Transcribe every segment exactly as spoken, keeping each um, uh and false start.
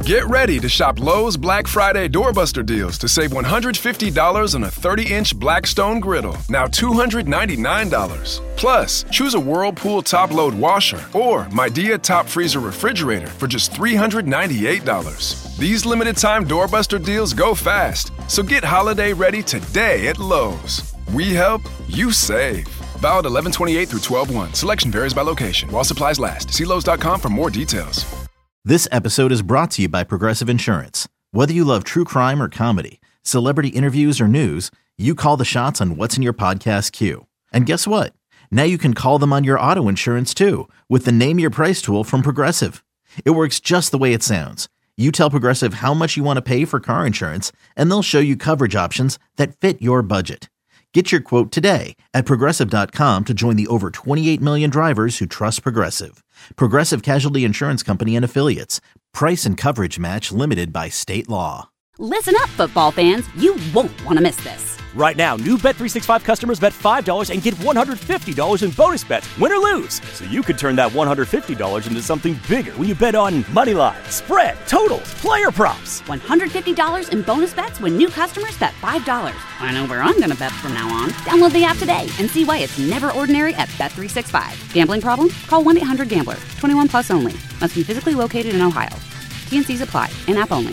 Get ready to shop Lowe's Black Friday Doorbuster deals to save one hundred fifty dollars on a thirty-inch Blackstone griddle, now two hundred ninety-nine dollars. Plus, choose a Whirlpool top-load washer or Midea top freezer refrigerator for just three hundred ninety-eight dollars. These limited-time Doorbuster deals go fast, so get holiday ready today at Lowe's. We help, you save. Valid eleven twenty-eight through twelve one. Selection varies by location. While supplies last. See Lowe's dot com for more details. This episode is brought to you by Progressive Insurance. Whether you love true crime or comedy, celebrity interviews or news, you call the shots on what's in your podcast queue. And guess what? Now you can call them on your auto insurance too with the Name Your Price tool from Progressive. It works just the way it sounds. You tell Progressive how much you want to pay for car insurance, and they'll show you coverage options that fit your budget. Get your quote today at Progressive dot com to join the over twenty-eight million drivers who trust Progressive. Progressive Casualty Insurance Company and Affiliates. Price and coverage match limited by state law. Listen up, football fans. You won't want to miss this. Right now, new Bet three sixty-five customers bet five dollars and get one hundred fifty dollars in bonus bets, win or lose. So you could turn that one hundred fifty dollars into something bigger when you bet on money line, spread, totals, player props. one hundred fifty dollars in bonus bets when new customers bet five dollars. I know where I'm going to bet from now on. Download the app today and see why it's never ordinary at Bet three sixty-five. Gambling problem? Call one eight hundred gambler. twenty-one plus only. Must be physically located in Ohio. T and C's apply. In-app only.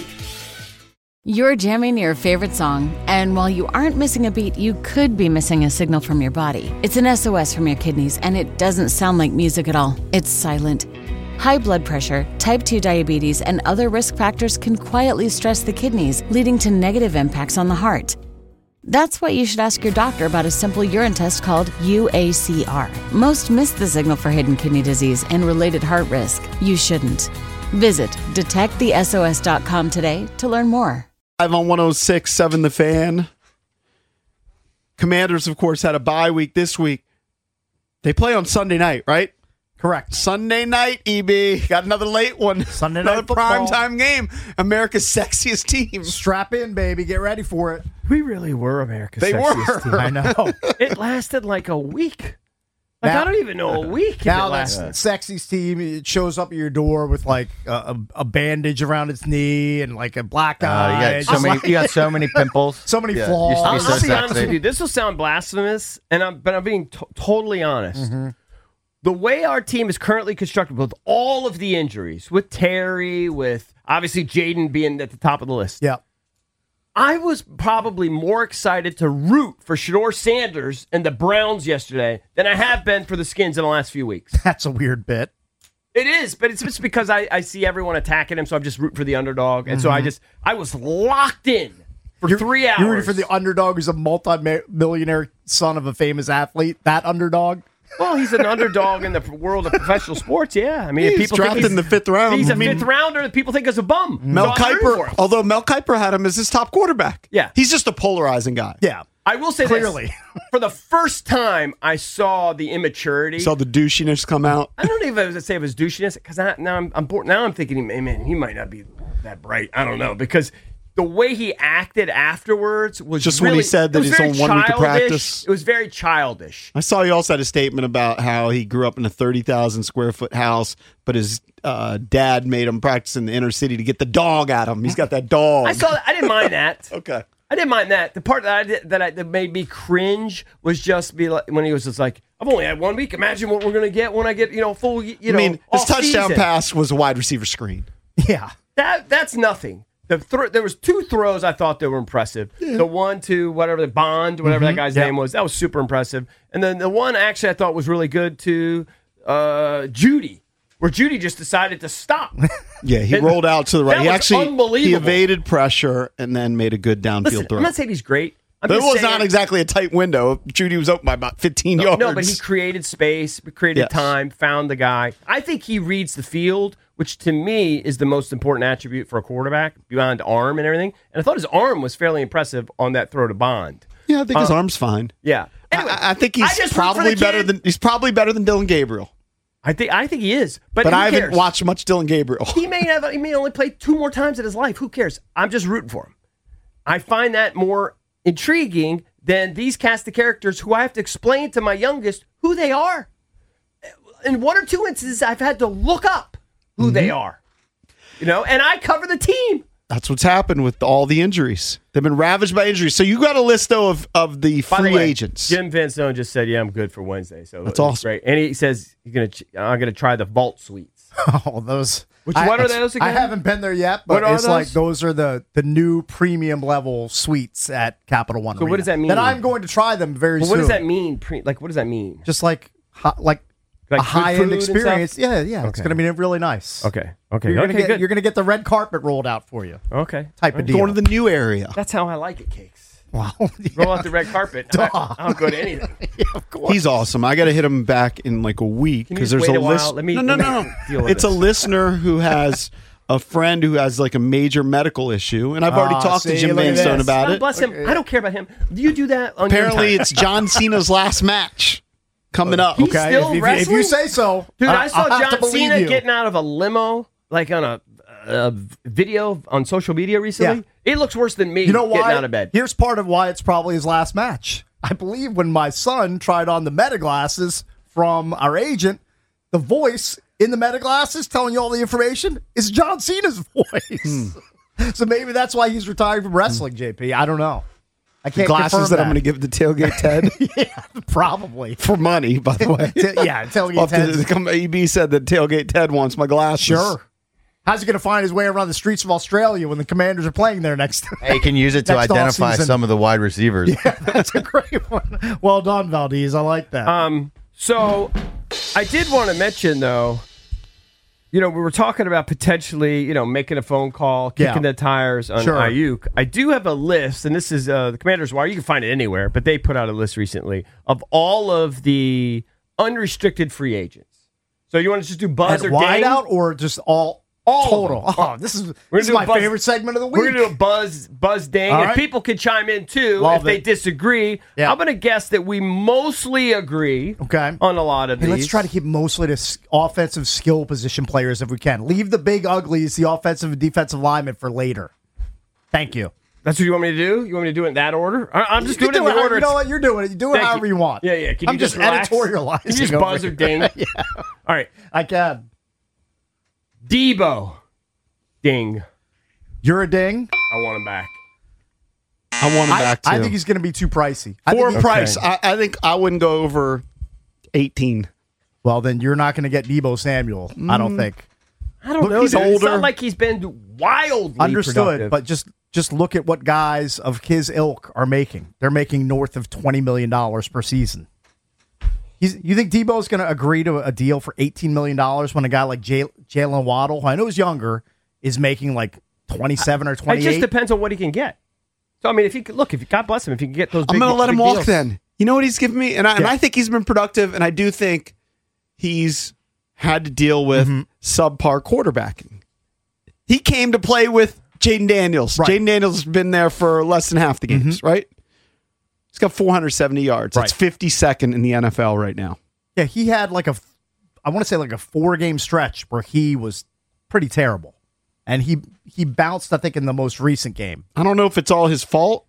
You're jamming your favorite song, and while you aren't missing a beat, you could be missing a signal from your body. It's an S O S from your kidneys, and it doesn't sound like music at all. It's silent. High blood pressure, type two diabetes, and other risk factors can quietly stress the kidneys, leading to negative impacts on the heart. That's why you should ask your doctor about a simple urine test called U A C R. Most miss the signal for hidden kidney disease and related heart risk. You shouldn't. Visit detect the S O S dot com today to learn more. Live on one oh six point seven The Fan. Commanders, of course, had a bye week this week. They play on Sunday night, right? Correct. Sunday night, E B. Got another late one. Sunday another night football. primetime game. America's sexiest team. Strap in, baby. Get ready for it. We really were America's They sexiest were. team. I know. It lasted like a week. Like, Now- I don't even know a week if Now it that's lasted. Sexy's team. It shows up at your door with like a, a, a bandage around its knee and like a black Uh, eye. you, got It's so just many, like- you got so many pimples. so many Yeah, flaws. used to be I'll, so I'll be honest sexy. with you. This will sound blasphemous, and I'm, but I'm being t- totally honest. Mm-hmm. The way our team is currently constructed, with all of the injuries, with Terry, with obviously Jaden being at the top of the list, Yeah. I was probably more excited to root for Shedeur Sanders and the Browns yesterday than I have been for the Skins in the last few weeks. That's a weird bit. It is, but it's just because I, I see everyone attacking him, so I'm just rooting for the underdog. And so I just, I was locked in for You're, three hours. You're rooting for the underdog who's a multi-millionaire son of a famous athlete. That underdog. Well, he's an underdog in the world of professional sports, yeah. I mean, He's people drafted think in the fifth round. He's a I mean- fifth rounder that people think is a bum. Mel So I'm rooting for Kiper, him. although Mel Kiper had him as his top quarterback. Yeah. He's just a polarizing guy. Yeah. I will say Clearly. this. For the first time, I saw the immaturity. Saw the douchiness come out. I don't even know if I say it was douchiness, because now I'm, I'm bored. Now I'm thinking, hey, man, he might not be that bright. I don't know, because the way he acted afterwards was Just really, when he said that it was he's very on one week of childish. practice. It was very childish. I saw he also had a statement about how he grew up in a thirty thousand square foot house, but his uh, dad made him practice in the inner city to get the dog at him. He's got that dog. I saw that. I didn't mind that. Okay. I didn't mind that. The part that I did, that, I, that made me cringe was just be like when he was just like, "I've only had one week. Imagine what we're gonna get when I get you know full you know." I mean, his off touchdown season." pass was a wide receiver screen. Yeah. That that's nothing. The thro- there was two throws I thought that were impressive. The one to whatever the Bond, whatever that guy's Yeah. name was, that was super impressive. And then the one actually I thought was really good to uh, Judy, where Judy just decided to stop. Yeah, he And rolled out to the right. that He was actually he unbelievable. evaded pressure and then made a good downfield Listen, throw. I'm not saying he's great. I'm But it just was saying- not exactly a tight window. Judy was open by about fifteen yards. No, but he created space, created Yes. time, found the guy. I think he reads the field, which to me is the most important attribute for a quarterback beyond arm and everything. And I thought his arm was fairly impressive on that throw to Bond. Yeah, I think his Uh, arm's fine. Yeah. Anyway, I, I think I he's just root for probably the better kid. than he's probably better than Dylan Gabriel. I think I think he is, but, But who I haven't cares? watched much Dylan Gabriel. He may have he may only play two more times in his life. Who cares? I'm just rooting for him. I find that more intriguing than these cast of characters who I have to explain to my youngest who they are. In one or two instances, I've had to look up who they are. You know, and I cover the team. That's what's happened with all the injuries. They've been ravaged by injuries. So you got a list, though, of, of the By free the way, agents. Jim Van Stone just said, yeah, I'm good for Wednesday. So That's it's awesome. Great. And he says, You're gonna, ch- I'm going to try the Vault Suites. Oh, those. Which I, what are those again? I haven't been there yet, but What are it's like those? those are the the new premium level suites at Capital One. So what Arena. does that mean? That I'm going to try them very But soon. what does that mean? Pre- like, what does that mean? Just like hi- like, Like a good high food end and stuff? experience. Yeah, yeah. It's Okay. going to be really nice. Okay. Okay. You're okay. gonna get good. you're gonna get the red carpet rolled out for you. okay. Type of deal. Going to the new area. That's how I like it, Cakes. Wow. Roll out the red carpet. I, Duh. I'll go to anything. Yeah, of course. He's awesome. I got to hit him back in like a week Can you because just there's wait a a while? list. Let me- no, no, let me no, no. deal with It's a this. listener who has a friend who has like a major medical issue, and I've already Ah, talked to see, Jim look Van at Stone this. about God it. bless him. I don't care about him. Do you do that on Apparently, your time? it's John Cena's last match coming up. He's Okay, still if, if, wrestling? if you say so, Dude, I, I saw I'll have to John believe Cena you. getting out of a limo, like on a, a video on social media recently. Yeah. It looks worse than me You know why? getting out of bed. Here's part of why it's probably his last match. I believe when my son tried on the Meta glasses from our agent, the voice in the Meta glasses telling you all the information is John Cena's voice. So maybe that's why he's retired from wrestling, J P. I don't know. I can't Glasses confirm that, that I'm going to give to Tailgate Ted yeah, probably. for money, by the way. T- yeah, Tailgate Off the- Ted. the com- E B said that Tailgate Ted wants my glasses. Sure. How's he going to find his way around the streets of Australia when the Commanders are playing there next? Hey, you can use it to Next identify offseason. some of the wide receivers. Yeah, that's a great one. Well done, Valdez. I like that. Um, so I did want to mention though, you know, we were talking about potentially, you know, making a phone call, kicking Yeah. the tires on Sure. Ayuk. I do have a list, and this is uh, the Commanders Wire. You can find it anywhere, but they put out a list recently of all of the unrestricted free agents. So you want to just do buzz At or wide ding? out or just all, All of total? them. Oh, this is, We're this is gonna do my a buzz- favorite segment of the week. We're going to do a buzz, buzz ding. All And right. people can chime in too Love if they it. disagree. Yeah. I'm going to guess that we mostly agree Okay. on a lot of Hey, these. let's try to keep mostly to s- offensive skill position players if we can. Leave the big uglies, the offensive and defensive linemen for later. Thank you. That's what you want me to do? You want me to do it in that order? I- I'm just You doing can it in the how- order. You know it's- what? You're doing it. You do it Thank however you. want. Yeah, yeah. Can I'm you just, just relax? editorializing. Can you just over buzz or here. ding? Yeah, All right. I can. Debo. Ding. You're a ding. I want him back. I want him I, back too. I think he's going to be too pricey. I For think he- price, I, I think I wouldn't go over eighteen. Well, then you're not going to get Debo Samuel. I don't think. I don't Look, know. he's dude. It's older. not like he's been wildly Understood, productive. but just just look at what guys of his ilk are making. They're making north of twenty million dollars per season. He's, you think Debo's going to agree to a deal for eighteen million dollars when a guy like Jay, Jalen Waddle, who I know is younger, is making like twenty-seven or it twenty-eight? just depends on what he can get. So I mean, if he could, look, if God bless him, if he can get those, I'm big, going to let him big walk deals. then. You know what he's giving me? And I, and Yeah. I think he's been productive, and I do think he's had to deal with Mm-hmm. subpar quarterbacking. He came to play with Jaden Daniels. Right. Jaden Daniels has been there for less than half the games, Mm-hmm. right? He's got four hundred seventy yards. That's Right. fifty-second in the N F L right now. Yeah, he had like a, I want to say like a four game stretch where he was pretty terrible, and he he bounced I think in the most recent game. I don't know if it's all his fault.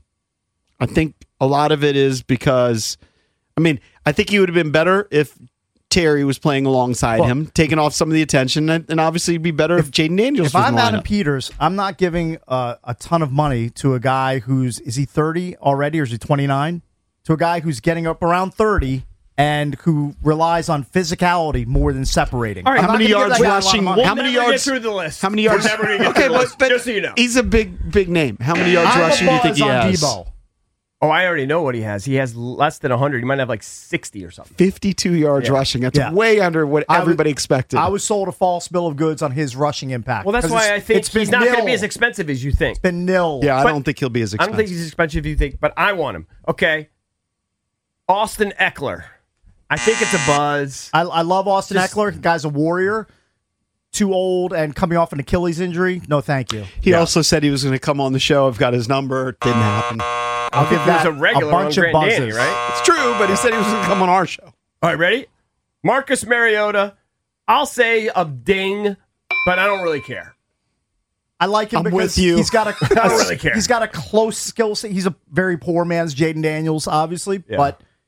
I think a lot of it is because, I mean, I think he would have been better if Terry was playing alongside Well- him, taking off some of the attention, and, and obviously it'd be better if, Jaden Daniels If was I'm in the Adam lineup. Peters, I'm not giving uh, a ton of money to a guy who's is he thirty already or is he twenty-nine? To a guy who's getting up around thirty and who relies on physicality more than separating. All right, I'm How not many gonna give yards that guy a lot of rushing? money. How We'll many never yards? get through the list. How many yards? We're never gonna get okay, through the but, list, but just so you know. he's a big, big name. How many yards I have a rushing do you think buzz he on has? Debo. Oh, I already know what he has. He has less than one hundred. He might have like sixty or something. fifty-two yards Yeah. rushing. That's Yeah. way under what I was- everybody expected. I was sold a false bill of goods on his rushing impact. Well, that's 'Cause why it's- I think it's been he's not going to nil. be as expensive as you think. It's been nil. yeah, I but- don't think he'll be as I expensive. don't think he's as expensive as you think, but I want him. Okay. Austin Eckler. I think it's a buzz. I, I love Austin Just- Eckler. Guy's a warrior. Too old and coming off an Achilles injury. No, thank you. He also said he was going to come on the show. I've got his number. It didn't happen. I'll give He was that a regular bunch on of Grand buzzes. Danny, right? It's true, but he said he was going to come on our show. All right, ready? Marcus Mariota. I'll say a ding, but I don't really care. I like him I'm because with you. he's got a I don't really care. He's got a close skill set. He's a very poor man's Jaden Daniels, obviously, Yeah. but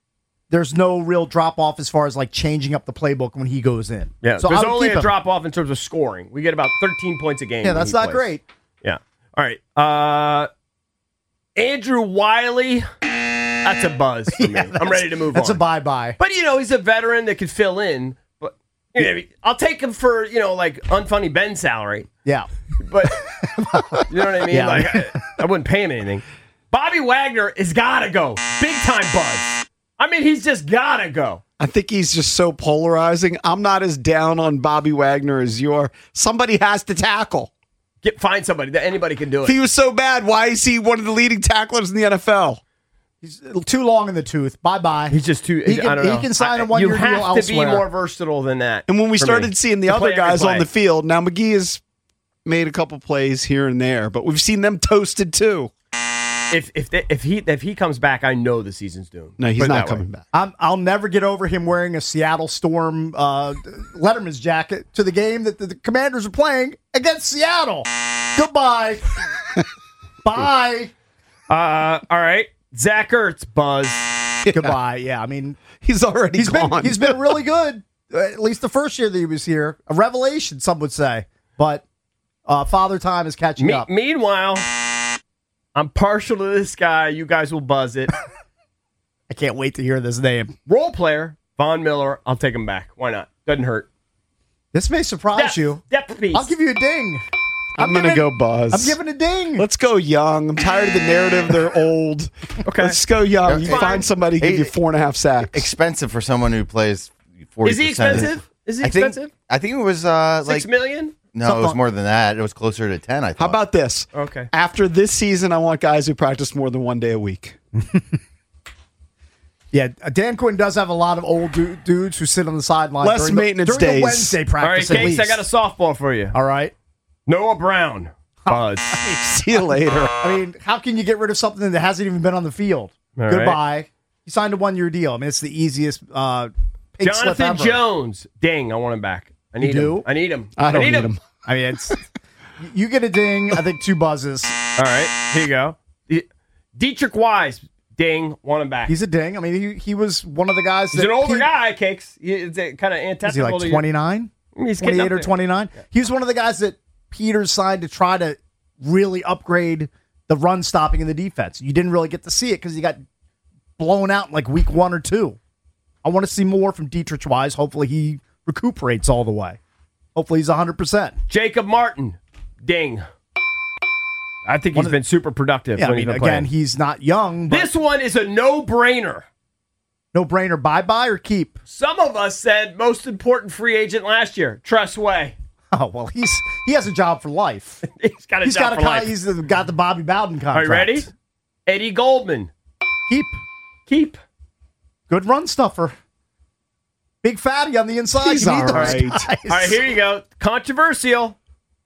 there's no real drop off as far as like changing up the playbook when he goes in. Yeah, so there's I would only keep a him. drop off in terms of scoring. We get about thirteen points a game. Yeah, when that's he not plays. great. Yeah. All right. Uh, Andrew Wiley. That's a buzz for Yeah, me. I'm ready to move That's on. a bye bye. But, you know, he's a veteran that could fill in. But you know, I'll take him for, you know, like unfunny Ben salary. Yeah. But, you know what I mean? Yeah. Like, I, I wouldn't pay him anything. Bobby Wagner has got to go. Big time buzz. I mean, he's just got to go. I think he's just so polarizing. I'm not as down on Bobby Wagner as you are. Somebody has to tackle. Get Find somebody that anybody can do If it. he was so bad, why is he one of the leading tacklers in the N F L? He's too long in the tooth. Bye bye. He's just too. He can, I don't know. he can sign I- a one year You deal have to elsewhere. be more versatile than that. And when we for started me. seeing the To other play every guys on play. the field, now McGee has made a couple plays here and there, but we've seen them toasted too. If if they, if he if he comes back, I know the season's doomed. No, he's Put it not that way. coming back. I'm, I'll never get over him wearing a Seattle Storm uh, Letterman's jacket to the game that the, the Commanders are playing against Seattle. Goodbye. Bye. Uh, all right, Zach Ertz, buzz. Goodbye. Yeah, I mean, He's already he's gone. been he's been really good. uh, At least the first year that he was here, a revelation, some would say. But uh, Father Time is catching Me- up. meanwhile, I'm partial to this guy. You guys will buzz it. I can't wait to hear this name. Role player Von Miller. I'll take him back. Why not? Doesn't hurt. This may surprise Depth, you. depth piece. I'll give you a ding. I'm, going to giving- go Buzz. I'm giving a ding. Let's go young. I'm tired of the narrative. They're old. Okay. Let's go young. You Fine. find somebody, give Hey, you four and a half sacks. Expensive for someone who plays forty Is percent. he expensive? Is he I think, expensive? I think it was uh, Six like million? no, it was more than that. It was closer to ten. I thought. How about this? Okay. After this season, I want guys who practice more than one day a week. Yeah, Dan Quinn does have a lot of old du- dudes who sit on the sideline. Less during the- maintenance during days. The Wednesday All right, practice. at Cakes, I least. got a softball for you. All right. Noah Brown. Buzz. See you later. I mean, how can you get rid of something that hasn't even been on the field? All Goodbye. He signed a one-year deal. I mean, it's the easiest uh, pink slip Jonathan ever. Jones. Ding, I want him back. I need do? him. I need him. I don't need need him. him. I mean, it's you get a ding. I think two buzzes. All right, here you go. Die- Dietrich Wise. Ding, want him back. He's a ding. I mean, he, he was one of the guys. He's that an older Pete- guy, Cakes. He's kind of antithetical. Is he like to you. twenty-nine? He's getting up twenty-eight or there. twenty-nine? He was one of the guys that Peters signed to try to really upgrade the run stopping in the defense. You didn't really get to see it because he got blown out in like week one or two. I want to see more from Dietrich Wise. Hopefully he recuperates all the way. Hopefully he's one hundred percent. Jacob Martin. Ding. I think One he's of the- been super productive Yeah, I when mean, he's been again, playing. he's not young, but This one is a no-brainer. no brainer. Bye-bye or keep? Some of us said most important free agent last year, Tress Way. Oh, well, he's he has a job for life. He's got a He's job got for a con- life. he's got the Bobby Bowden contract. Are you ready? Eddie Goldman. Keep. Keep. Good run stuffer. Big fatty on the inside. He's you need all those right. guys. All right, here you go. Controversial.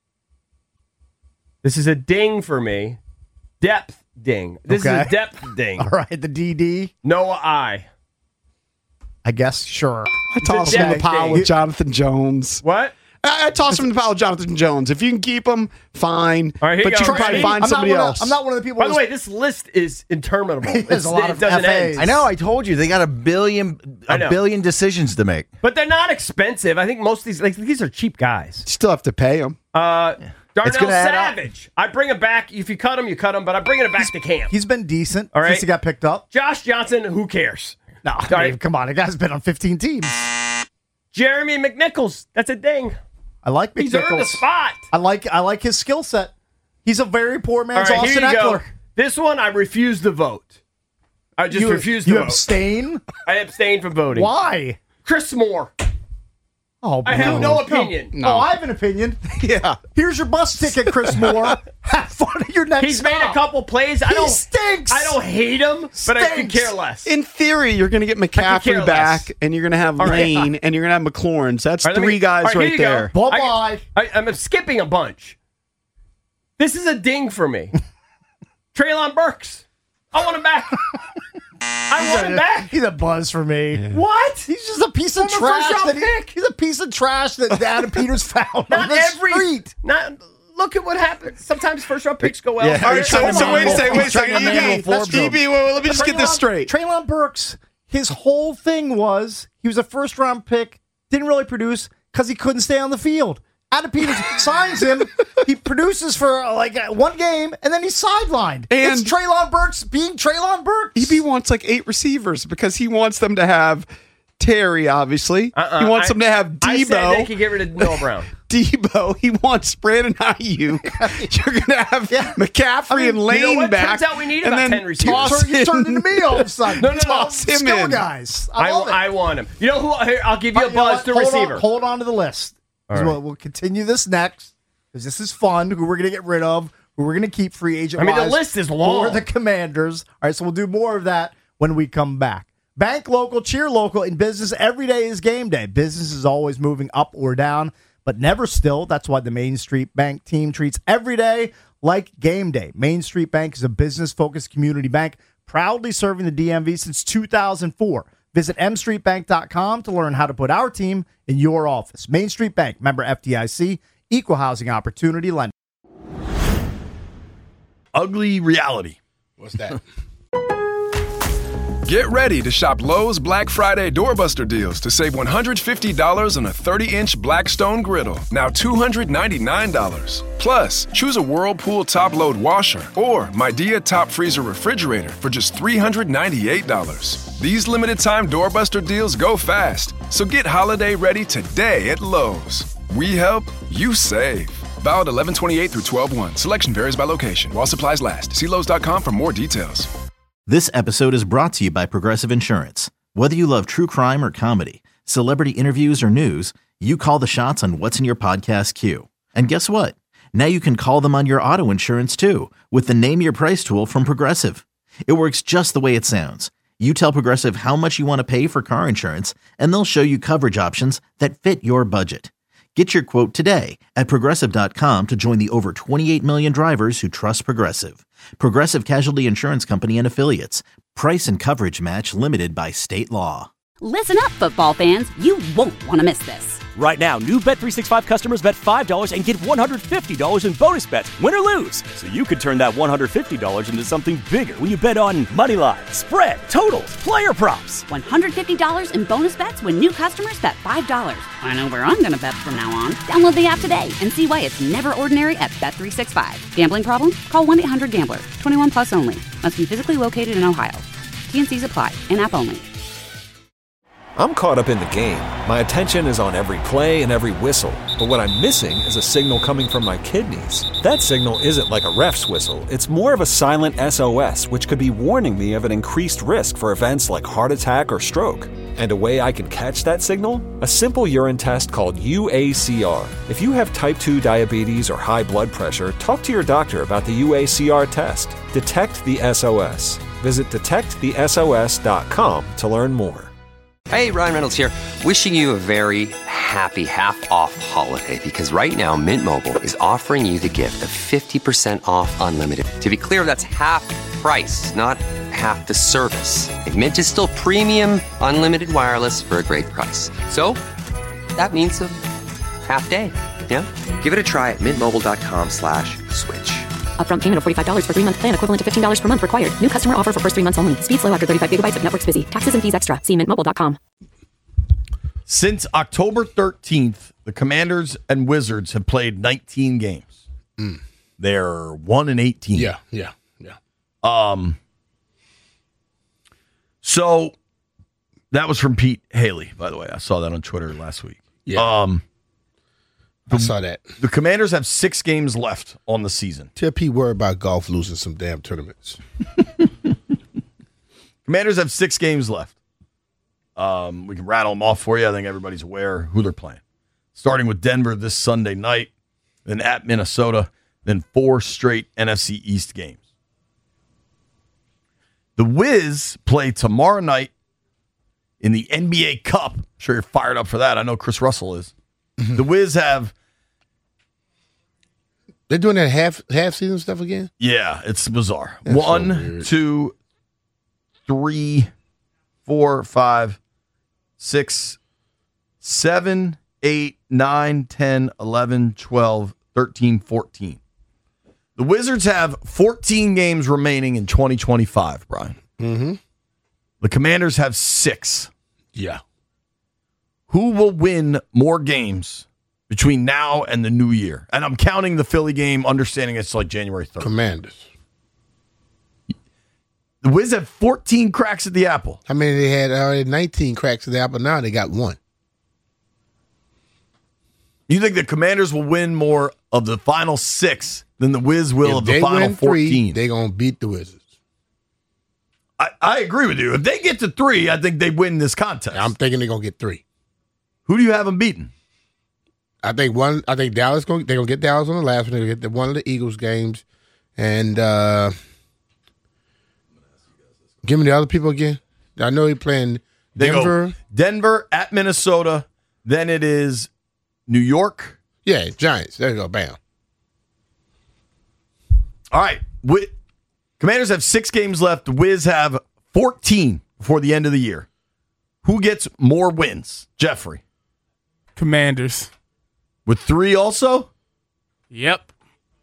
This is a ding for me. Depth ding. This Okay. is a depth ding. All right, the D D. Noah I. I guess, sure. I toss him in the depth pile thing. with Jonathan Jones. What? I, I toss him in the pile with Jonathan Jones. If you can keep him, fine. All right, here but you you go. can probably Ready? find I'm somebody not one of- else. I'm not one of the people. By the who's- way, this list is interminable. There's It's- a lot it of doesn't F end. As. I know. I told you they got a billion, I a know. billion decisions to make. But they're not expensive. I think most of these, like these are cheap guys. Still have to pay him. Uh, Darnell gonna add up. Savage. I bring him back. If you cut him, you cut him. But I'm bringing him back to camp. He's been decent All right. since he got picked up. Josh Johnson. Who cares? No, All Dave, right. come on. The guy's been on fifteen teams. Jeremy McNichols. That's a ding. I like He's earned a McNichols. spot. I like I like his skill set. He's a very poor All man's right, Austin here you Eckler. go. This one, I refuse to vote. I just You, refuse to you vote. abstain? I abstain from voting. Why? Chris Moore. Oh, I have no opinion. Oh, I have an opinion. Yeah. Here's your bus ticket, Chris Moore. Have fun at your next He's made a stop. couple plays. I He don't stinks. I don't hate him, but I can Stinks. care less. In theory, you're going to get care McCaffrey less. back, and you're going to have All right. Lane, and you're going to have McLaurin. So that's All right, let three me- guys all right, here right you go. there. Bye-bye. I, I, I'm skipping a bunch. This is a ding for me. Traylon Burks. I want him back. I want him back. He's a buzz for me. What? He's just a piece of Former trash. first-round That he- pick. he's a piece of trash that Adam Peters found on Not the every. street. Not. Look at what happens. Sometimes first round picks go well. Yeah. All right, So, hold so on. wait a second, wait a He's trying second. to E B, manual Forbes E B, well, let me just get this Traylon- straight. Traylon Burks, his whole thing was he was a first round pick, didn't really produce because he couldn't stay on the field. Adam Peters signs him. He produces for uh, like uh, one game, and then he's sidelined. And it's Treylon Burks being Treylon Burks. E B wants like eight receivers because he wants them to have Terry, obviously. Uh-uh, he wants I, them to have Debo. I said they could get rid of Noah Brown. Debo. He wants Brandon Ayuk. You're going to have Yeah. McCaffrey I mean, and Lane you know what? back. Turns out we need and about then ten receivers. toss You turned into me all of a sudden. No, no, no. Toss him Skill in. guys. I, I, love it. I want him. You know who? Here, I'll give you a You know buzz what? to hold receiver. On, hold on to the list. 'Cause All right. We'll, we'll continue this next because this is fun. Who we're going to get rid of? Who we're going to keep free agent? I mean, the list is long. For the Commanders. All right, so we'll do more of that when we come back. Bank local, cheer local. In business, every day is game day. Business is always moving up or down, but never still. That's why the Main Street Bank team treats every day like game day. Main Street Bank is a business-focused community bank proudly serving the D M V since two thousand four. Visit m street bank dot com to learn how to put our team in your office. Main Street Bank, member F D I C, equal housing opportunity lender. Ugly reality. What's that? Get ready to shop Lowe's Black Friday Doorbuster deals to save one hundred fifty dollars on a thirty-inch Blackstone griddle, now two hundred ninety-nine dollars. Plus, choose a Whirlpool top-load washer or Midea top freezer refrigerator for just three hundred ninety-eight dollars. These limited-time Doorbuster deals go fast, so get holiday ready today at Lowe's. We help, you save. Valid eleven twenty-eight through twelve one. Selection varies by location. While supplies last. See Lowe's dot com for more details. This episode is brought to you by Progressive Insurance. Whether you love true crime or comedy, celebrity interviews or news, you call the shots on what's in your podcast queue. And guess what? Now you can call them on your auto insurance too with the Name Your Price tool from Progressive. It works just the way it sounds. You tell Progressive how much you want to pay for car insurance, and they'll show you coverage options that fit your budget. Get your quote today at Progressive dot com to join the over twenty-eight million drivers who trust Progressive. Progressive Casualty Insurance Company and Affiliates. Price and coverage match limited by state law. Listen up, football fans. You won't want to miss this. Right now, new Bet three sixty-five customers bet five dollars and get one hundred fifty dollars in bonus bets, win or lose. So you could turn that one hundred fifty dollars into something bigger when you bet on money line, spread, totals, player props. one hundred fifty dollars in bonus bets when new customers bet five dollars. I know where I'm going to bet from now on. Download the app today and see why it's never ordinary at Bet three sixty-five. Gambling problem? Call one eight hundred gambler. twenty-one plus only. Must be physically located in Ohio. T N Cs apply. In-app only. I'm caught up in the game. My attention is on every play and every whistle. But what I'm missing is a signal coming from my kidneys. That signal isn't like a ref's whistle. It's more of a silent S O S, which could be warning me of an increased risk for events like heart attack or stroke. And a way I can catch that signal? A simple urine test called U A C R. If you have type two diabetes or high blood pressure, talk to your doctor about the U A C R test. Detect the S O S. Visit detect the S O S dot com to learn more. Hey, Ryan Reynolds here, wishing you a very happy half-off holiday because right now Mint Mobile is offering you the gift of fifty percent off unlimited. To be clear, that's half price, not half the service. And Mint is still premium unlimited wireless for a great price. So, that means a half day, yeah? Give it a try at mintmobile.com slash switch. Upfront payment of forty-five dollars for three-month plan equivalent to fifteen dollars per month required. New customer offer for first three months only. Speed slow after thirty-five gigabytes if network's busy. Taxes and fees extra. See mint mobile dot com. Since October thirteenth, the Commanders and Wizards have played nineteen games. Mm. They're one and eighteen. Yeah, yeah, yeah. Um. So that was from Pete Haley, by the way. I saw that on Twitter last week. Yeah. Um, I saw that. The Commanders have six games left on the season. Tell Pete worry about golf losing some damn tournaments. Commanders have six games left. Um, we can rattle them off for you. I think everybody's aware who they're playing. Starting with Denver this Sunday night, then at Minnesota, then four straight N F C East games. The Wiz play tomorrow night in the N B A Cup. I'm sure you're fired up for that. I know Chris Russell is. The Wiz have... They're doing that half half season stuff again? Yeah, it's bizarre. That's so One, weird. two, three, four, five, six, seven, eight, nine, ten, eleven, twelve, thirteen, fourteen. The Wizards have fourteen games remaining in twenty twenty-five, Brian. Mm-hmm. The Commanders have six. Yeah. Who will win more games between now and the new year? And I'm counting the Philly game, understanding it's like January third. Commanders. The Wiz have fourteen cracks at the apple. I mean, they had already nineteen cracks at the apple. Now they got one. You think the Commanders will win more of the final six than the Wiz will if of the they final win three, fourteen? they're going to beat the Wizards. I, I agree with you. If they get to three, I think they win this contest. I'm thinking they're going to get three. Who do you have them beating? I think one. I think Dallas going. They're going to get Dallas on the last one. They're going to get the, one of the Eagles games, and uh, give me the other people again. I know he's playing They Denver. go Denver at Minnesota. Then it is New York. Yeah, Giants. There you go. Bam. All right. Wi- Commanders have six games left. The Wiz have fourteen before the end of the year. Who gets more wins? Jeffrey. Commanders. With three also? Yep.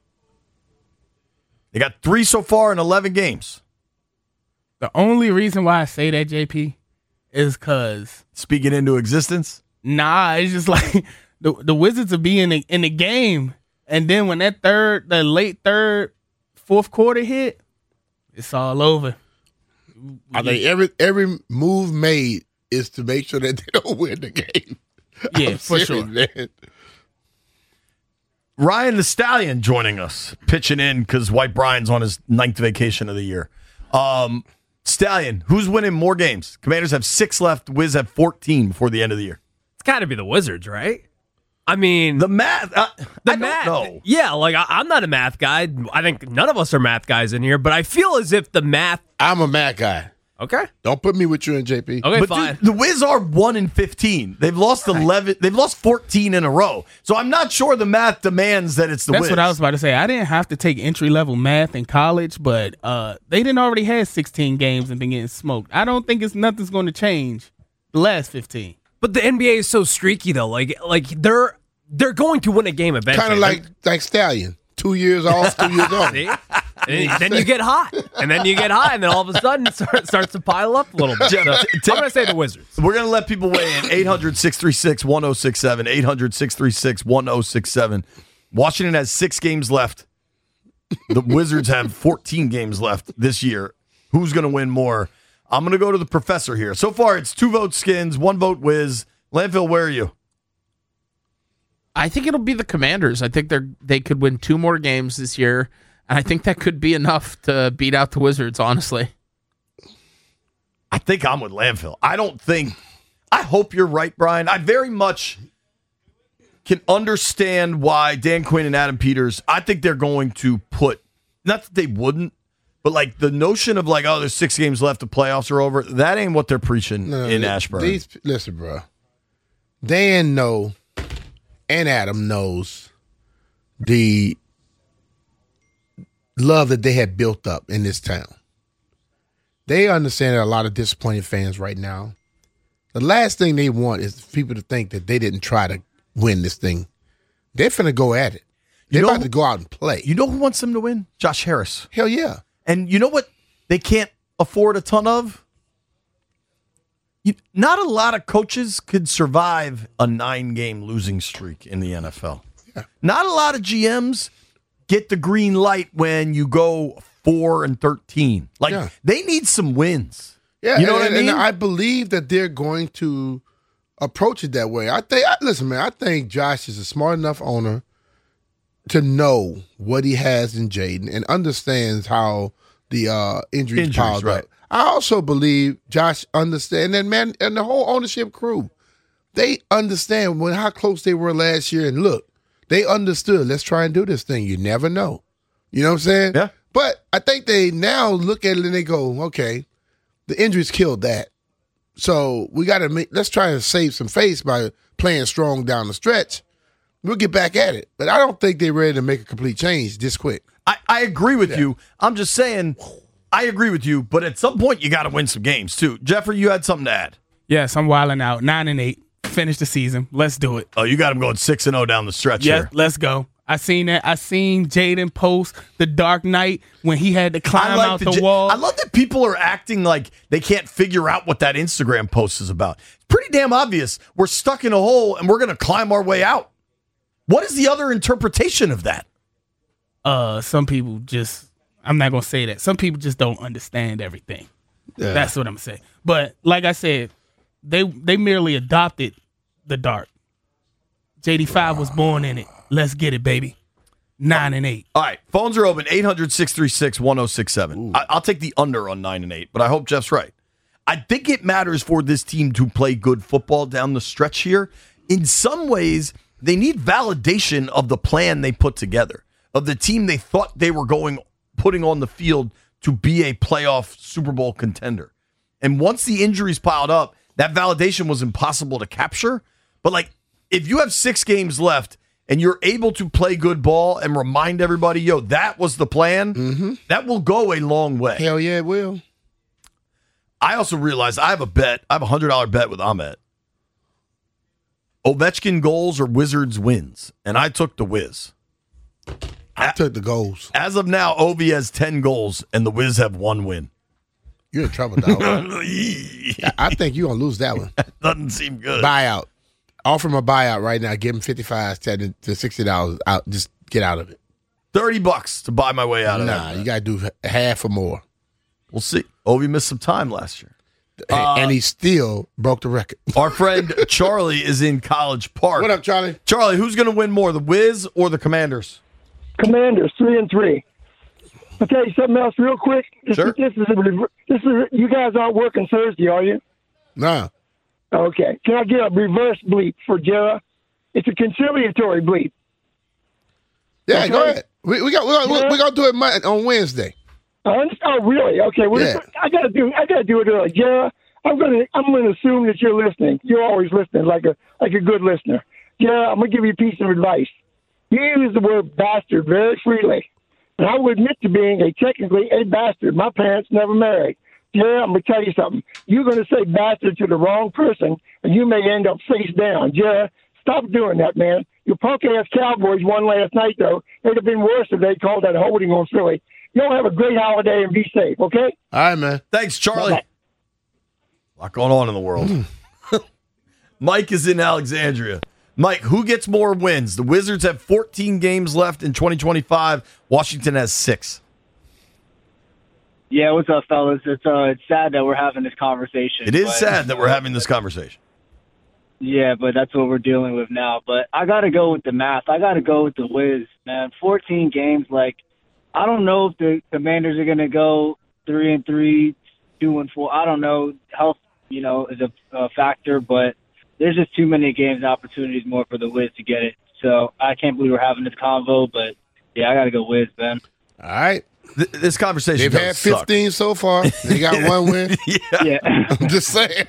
They got three so far in eleven games. The only reason why I say that, J P, is because speaking into existence. Nah, it's just like the the Wizards will be in the in the game, and then when that third, the late third, fourth quarter hit, it's all over. I think every every move made is to make sure that they don't win the game. Yeah, I'm for serious, sure. man. Ryan the Stallion joining us, pitching in because White Brian's on his ninth vacation of the year. Um, Stallion, who's winning more games? Commanders have six left. Wiz have fourteen before the end of the year. It's got to be the Wizards, right? I mean, the math. Uh, the I math. don't know. Yeah, like I, I'm not a math guy. I think none of us are math guys in here, but I feel as if the math. I'm a math guy. Okay. Don't put me with you and J P. Okay, but fine. Dude, the Wiz are one in fifteen. They've lost eleven. They've lost fourteen in a row. So I'm not sure the math demands that it's the That's Wiz. what I was about to say. I didn't have to take entry level math in college, but uh, they didn't already have sixteen games and been getting smoked. I don't think it's nothing's going to change the last fifteen. But the N B A is so streaky though. Like like they're they're going to win a game eventually. Kind of like like Stallion. Two years off, two years on. See? And then you get hot, and then you get high, and then all of a sudden it start, starts to pile up a little bit. So, I'm going to say the Wizards. We're going to let people weigh in. eight hundred, six three six, one oh six seven. eight hundred, six three six, one oh six seven. Washington has six games left. The Wizards have fourteen games left this year. Who's going to win more? I'm going to go to the professor here. So far, it's two vote Skins, one vote Wiz. Landfill, where are you? I think it'll be the Commanders. I think they're they could win two more games this year, and I think that could be enough to beat out the Wizards, honestly. I think I'm with Landfill. I don't think I hope you're right, Brian. I very much can understand why Dan Quinn and Adam Peters, I think they're going to put, not that they wouldn't, but like the notion of like, oh, there's six games left, the playoffs are over. That ain't what they're preaching No, in th- Ashburn. These, listen, bro. Dan know, and Adam knows the love that they had built up in this town. They understand that a lot of disappointed fans right now. The last thing they want is people to think that they didn't try to win this thing. They're finna go at it. They're You know about who- to go out and play. You know who wants them to win? Josh Harris. Hell yeah. And you know what they can't afford a ton of? You, not a lot of coaches could survive a nine-game losing streak in the N F L. Yeah. Not a lot of G Ms get the green light when you go four and thirteen. Like Yeah. they need some wins. Yeah, you know and, what I mean? And I believe that they're going to approach it that way. I think. I, listen, man. I think Josh is a smart enough owner to know what he has in Jaden and understands how the uh, injuries, Injuries, piled right. up. I also believe Josh understands, and man, and the whole ownership crew, they understand when how close they were last year. And look, they understood. Let's try and do this thing. You never know. You know what I'm saying? Yeah. But I think they now look at it and they go, okay, the injuries killed that. So we got to make, let's try and save some face by playing strong down the stretch. We'll get back at it. But I don't think they're ready to make a complete change this quick. I, I agree with Yeah. you. I'm just saying, I agree with you, but at some point you got to win some games too. Jeffrey, you had something to add. Yes, I'm wilding out. Nine and eight. Finish the season. Let's do it. Oh, you got them going six and zero down the stretch Yeah, here. let's go. I seen that. I seen Jaden post The Dark Knight when he had to climb I like out the, the, J- wall. I love that people are acting like they can't figure out what that Instagram post is about. It's pretty damn obvious. We're stuck in a hole and we're going to climb our way out. What is the other interpretation of that? Uh, some people just, I'm not going to say that. Some people just don't understand everything. Yeah. That's what I'm saying. But like I said, they they merely adopted the dark. J D five was born in it. Let's get it, baby. Nine and eight. All right, phones are open, eight hundred, six three six, one oh six seven. I, I'll take the under on nine and eight, but I hope Jeff's right. I think it matters for this team to play good football down the stretch here. In some ways, they need validation of the plan they put together, of the team they thought they were going, putting on the field to be a playoff Super Bowl contender. And once the injuries piled up, that validation was impossible to capture. But like, if you have six games left and you're able to play good ball and remind everybody, yo, that was the plan, mm-hmm. that will go a long way. Hell yeah, it will. I also realized I have a bet. I have a one hundred dollars bet with Ahmed. Ovechkin goals or Wizards wins. And I took the Wiz. I took the goals. As of now, Ovi has ten goals and the Wiz have one win. You're in trouble, dog. I think you're going to lose that one. That doesn't seem good. Buyout. Offer him a buyout right now. Give him fifty-five to sixty dollars. Out. Just get out of it. thirty bucks to buy my way out of nah, that. Nah, you got to do half or more. We'll see. Ovi missed some time last year. Uh, and he still broke the record. Our friend Charlie is in College Park. What up, Charlie? Charlie, who's going to win more, the Wiz or the Commanders? Commanders, three and three. I'll tell you something else real quick. This, sure. This is, a, this is a, you guys aren't working Thursday, are you? Nah. Okay. Can I get a reverse bleep for Jera? It's a conciliatory bleep. Yeah, okay? go ahead. We, we got we're gonna, yeah. we're gonna do it Monday, on Wednesday. Oh, really? Okay. Well, yeah. I gotta do. I gotta do it early. Jera, I'm gonna. I'm gonna assume that you're listening. You're always listening, like a like a good listener. Jera, I'm gonna give you a piece of advice. You use the word bastard very freely, and I will admit to being a technically a bastard. My parents never married. Yeah, I'm going to tell you something. You're going to say bastard to the wrong person, and you may end up face down. Yeah, stop doing that, man. Your punk-ass Cowboys won last night, though. It would have been worse if they called that holding on Philly. Y'all have a great holiday and be safe, okay? All right, man. Thanks, Charlie. Bye-bye. A lot going on in the world. Mike is in Alexandria. Mike, who gets more wins? The Wizards have fourteen games left in twenty twenty-five. Washington has six. Yeah, what's up, fellas? It's uh, it's sad that we're having this conversation. It is but, sad that we're having this conversation. Yeah, but that's what we're dealing with now. But I got to go with the math. I got to go with the Wiz, man. fourteen games, like, I don't know if the Commanders are going to go three and three, two and four. I don't know. Health, you know, is a, a factor, but there's just too many games and opportunities more for the Wiz to get it. So I can't believe we're having this convo, but yeah, I got to go Wiz, man. All right. Th- this conversation They've had fifteen suck. so far. They got one win. yeah. yeah. I'm just saying.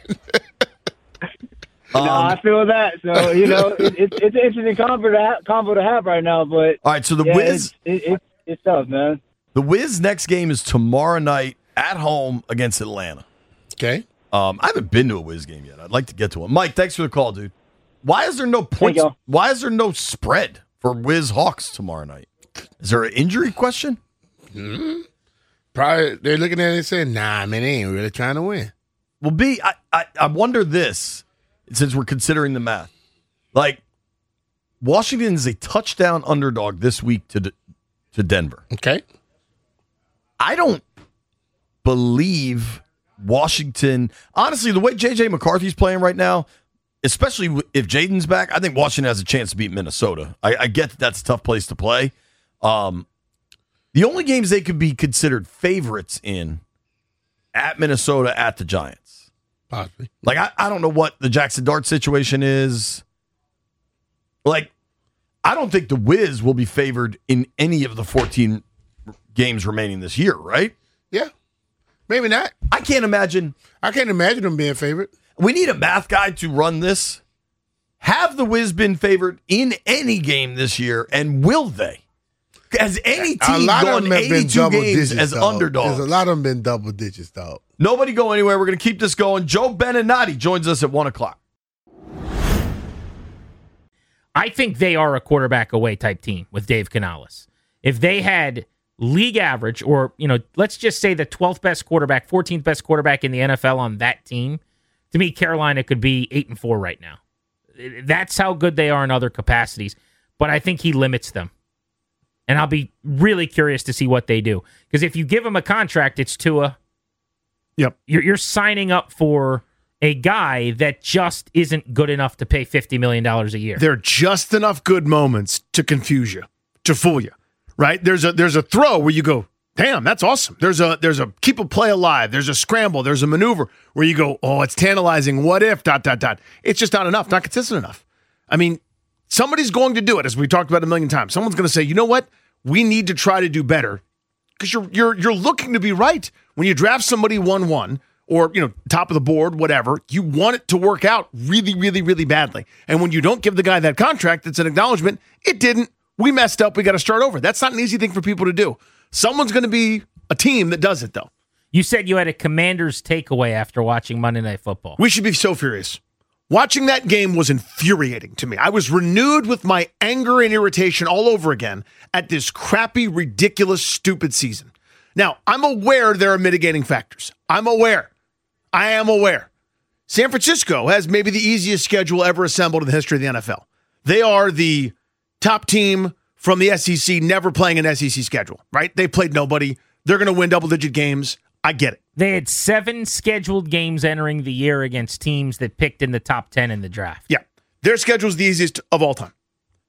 no, I feel that. So, you know, it, it, it's an interesting combo to, ha- combo to have right now. But all right, so the yeah, Wiz. It's, it, it, it's tough, man. The Wiz next game is tomorrow night at home against Atlanta. Okay. Um, I haven't been to a Wiz game yet. I'd like to get to one. Mike, thanks for the call, dude. Why is there no points? you. Why is there no spread for Wiz Hawks tomorrow night? Is there an injury question? Mm-hmm. Probably they're looking at it and saying, nah, man, they ain't really trying to win. Well, B, I, I, I wonder this, since we're considering the math. Like, Washington is a touchdown underdog this week to to Denver. Okay. I don't believe Washington. Honestly, the way J J McCarthy's playing right now, especially if Jaden's back, I think Washington has a chance to beat Minnesota. I, I get that that's a tough place to play. Um, the only games they could be considered favorites in at Minnesota, at the Giants. Possibly. Like, I, I don't know what the Jackson Dart situation is. Like, I don't think the Wiz will be favored in any of the fourteen games remaining this year, right? Yeah. Maybe not. I can't imagine. I can't imagine them being favored. We need a math guy to run this. Have the Wiz been favored in any game this year, and will they? Has any team gone eighty-two games as dog. underdogs? There's a lot of them been double digits, dog. Nobody go anywhere. We're going to keep this going. Joe Beninati joins us at one o'clock. I think they are a quarterback away type team with Dave Canales. If they had league average, or, you know, let's just say the twelfth best quarterback, fourteenth best quarterback in the N F L on that team, to me, Carolina could be eight and four right now. That's how good they are in other capacities. But I think he limits them. And I'll be really curious to see what they do. Because if you give him a contract, it's Tua. Yep. You're, you're signing up for a guy that just isn't good enough to pay fifty million dollars a year. There are just enough good moments to confuse you, to fool you, right? There's a there's a throw where you go, damn, that's awesome. There's a there's a keep a play alive. There's a scramble. There's a maneuver where you go, oh, it's tantalizing. What if, dot, dot, dot. It's just not enough, not consistent enough. I mean, somebody's going to do it, as we talked about a million times. Someone's going to say, you know what? We need to try to do better, because you're you're you're looking to be right. When you draft somebody one one, or, you know, top of the board, whatever, you want it to work out really, really, really badly. And when you don't give the guy that contract, it's an acknowledgement. It didn't. We messed up. We got to start over. That's not an easy thing for people to do. Someone's going to be a team that does it, though. You said you had a Commanders takeaway after watching Monday Night Football. We should be so furious. Watching that game was infuriating to me. I was renewed with my anger and irritation all over again at this crappy, ridiculous, stupid season. Now, I'm aware there are mitigating factors. I'm aware. I am aware. San Francisco has maybe the easiest schedule ever assembled in the history of the N F L. They are the top team from the S E C, never playing an S E C schedule, right? They played nobody. They're going to win double-digit games. I get it. They had seven scheduled games entering the year against teams that picked in the top ten in the draft. Yeah. Their schedule's the easiest of all time.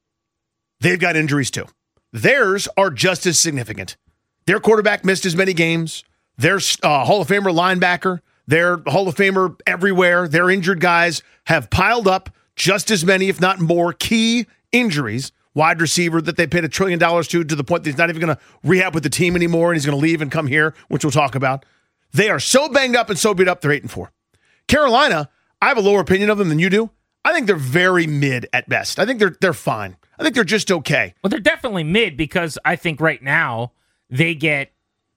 They've got injuries too. Theirs are just as significant. Their quarterback missed as many games. Their uh, Hall of Famer linebacker, their Hall of Famer everywhere, their injured guys have piled up just as many, if not more, key injuries. Wide receiver that they paid a trillion dollars to, to the point that he's not even going to rehab with the team anymore, and he's going to leave and come here, which we'll talk about. They are so banged up and so beat up, they're eight and four. Carolina, I have a lower opinion of them than you do. I think they're very mid at best. I think they're they're fine. I think they're just okay. Well, they're definitely mid, because I think right now they get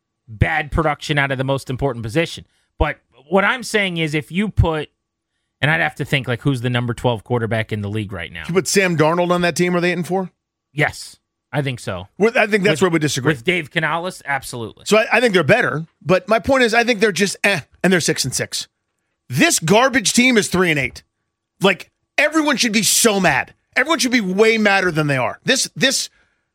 bad production out of the most important position. But what I'm saying is, if you put, and I'd have to think, like, who's the number twelve quarterback in the league right now? You put Sam Darnold on that team, are they eight and four? Yes, I think so. Well, I think that's with, where we disagree. With Dave Canales, absolutely. So I, I think they're better, but my point is, I think they're just eh, and they're six and six. This garbage team is three and eight. Like, everyone should be so mad. Everyone should be way madder than they are. This this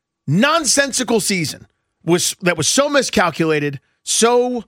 nonsensical season was that was so miscalculated, so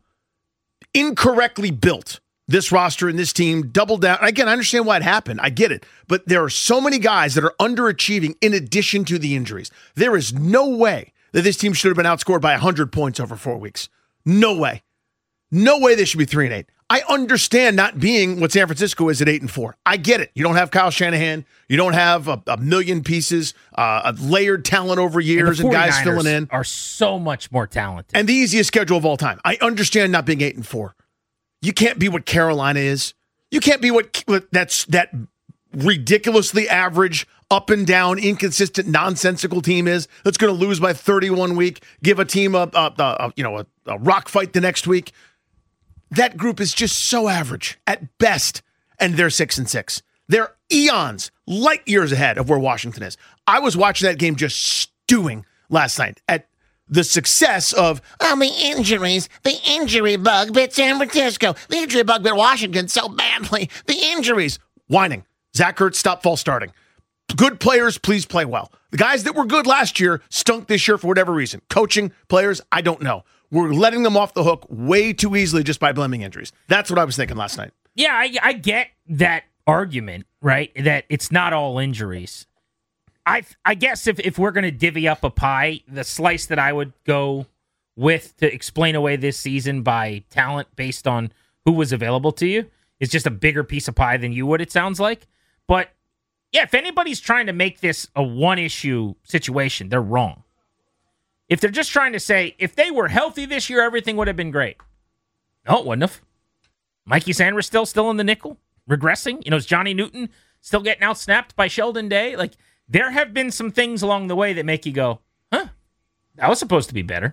incorrectly built. This roster and this team doubled down. Again, I understand why it happened. I get it. But there are so many guys that are underachieving in addition to the injuries. There is no way that this team should have been outscored by one hundred points over four weeks. No way. No way they should be three and eight. I understand not being what San Francisco is at eight and four. I get it. You don't have Kyle Shanahan. You don't have a, a million pieces, uh, a layered talent over years, and, and guys filling in. Are so much more talented. And the easiest schedule of all time. I understand not being eight and four. You can't be what Carolina is. You can't be what that's that ridiculously average, up and down, inconsistent, nonsensical team is. That's going to lose by thirty one week. Give a team a, a, a you know a, a rock fight the next week. That group is just so average at best, and they're six and six. They're eons, light years ahead of where Washington is. I was watching that game just stewing last night at the success of, oh, the injuries, the injury bug bit San Francisco. The injury bug bit Washington so badly. The injuries. Whining. Zach Ertz, stop false starting. Good players, please play well. The guys that were good last year stunk this year for whatever reason. Coaching, players, I don't know. We're letting them off the hook way too easily just by blaming injuries. That's what I was thinking last night. Yeah, I, I get that argument, right? That it's not all injuries. I I guess if, if we're going to divvy up a pie, the slice that I would go with to explain away this season by talent based on who was available to you is just a bigger piece of pie than you would, it sounds like. But, yeah, if anybody's trying to make this a one-issue situation, they're wrong. If they're just trying to say, if they were healthy this year, everything would have been great. No, it wouldn't have. Mikey Sanders still still in the nickel, regressing. You know, is Johnny Newton still getting out-snapped by Sheldon Day? Like, there have been some things along the way that make you go, huh, that was supposed to be better.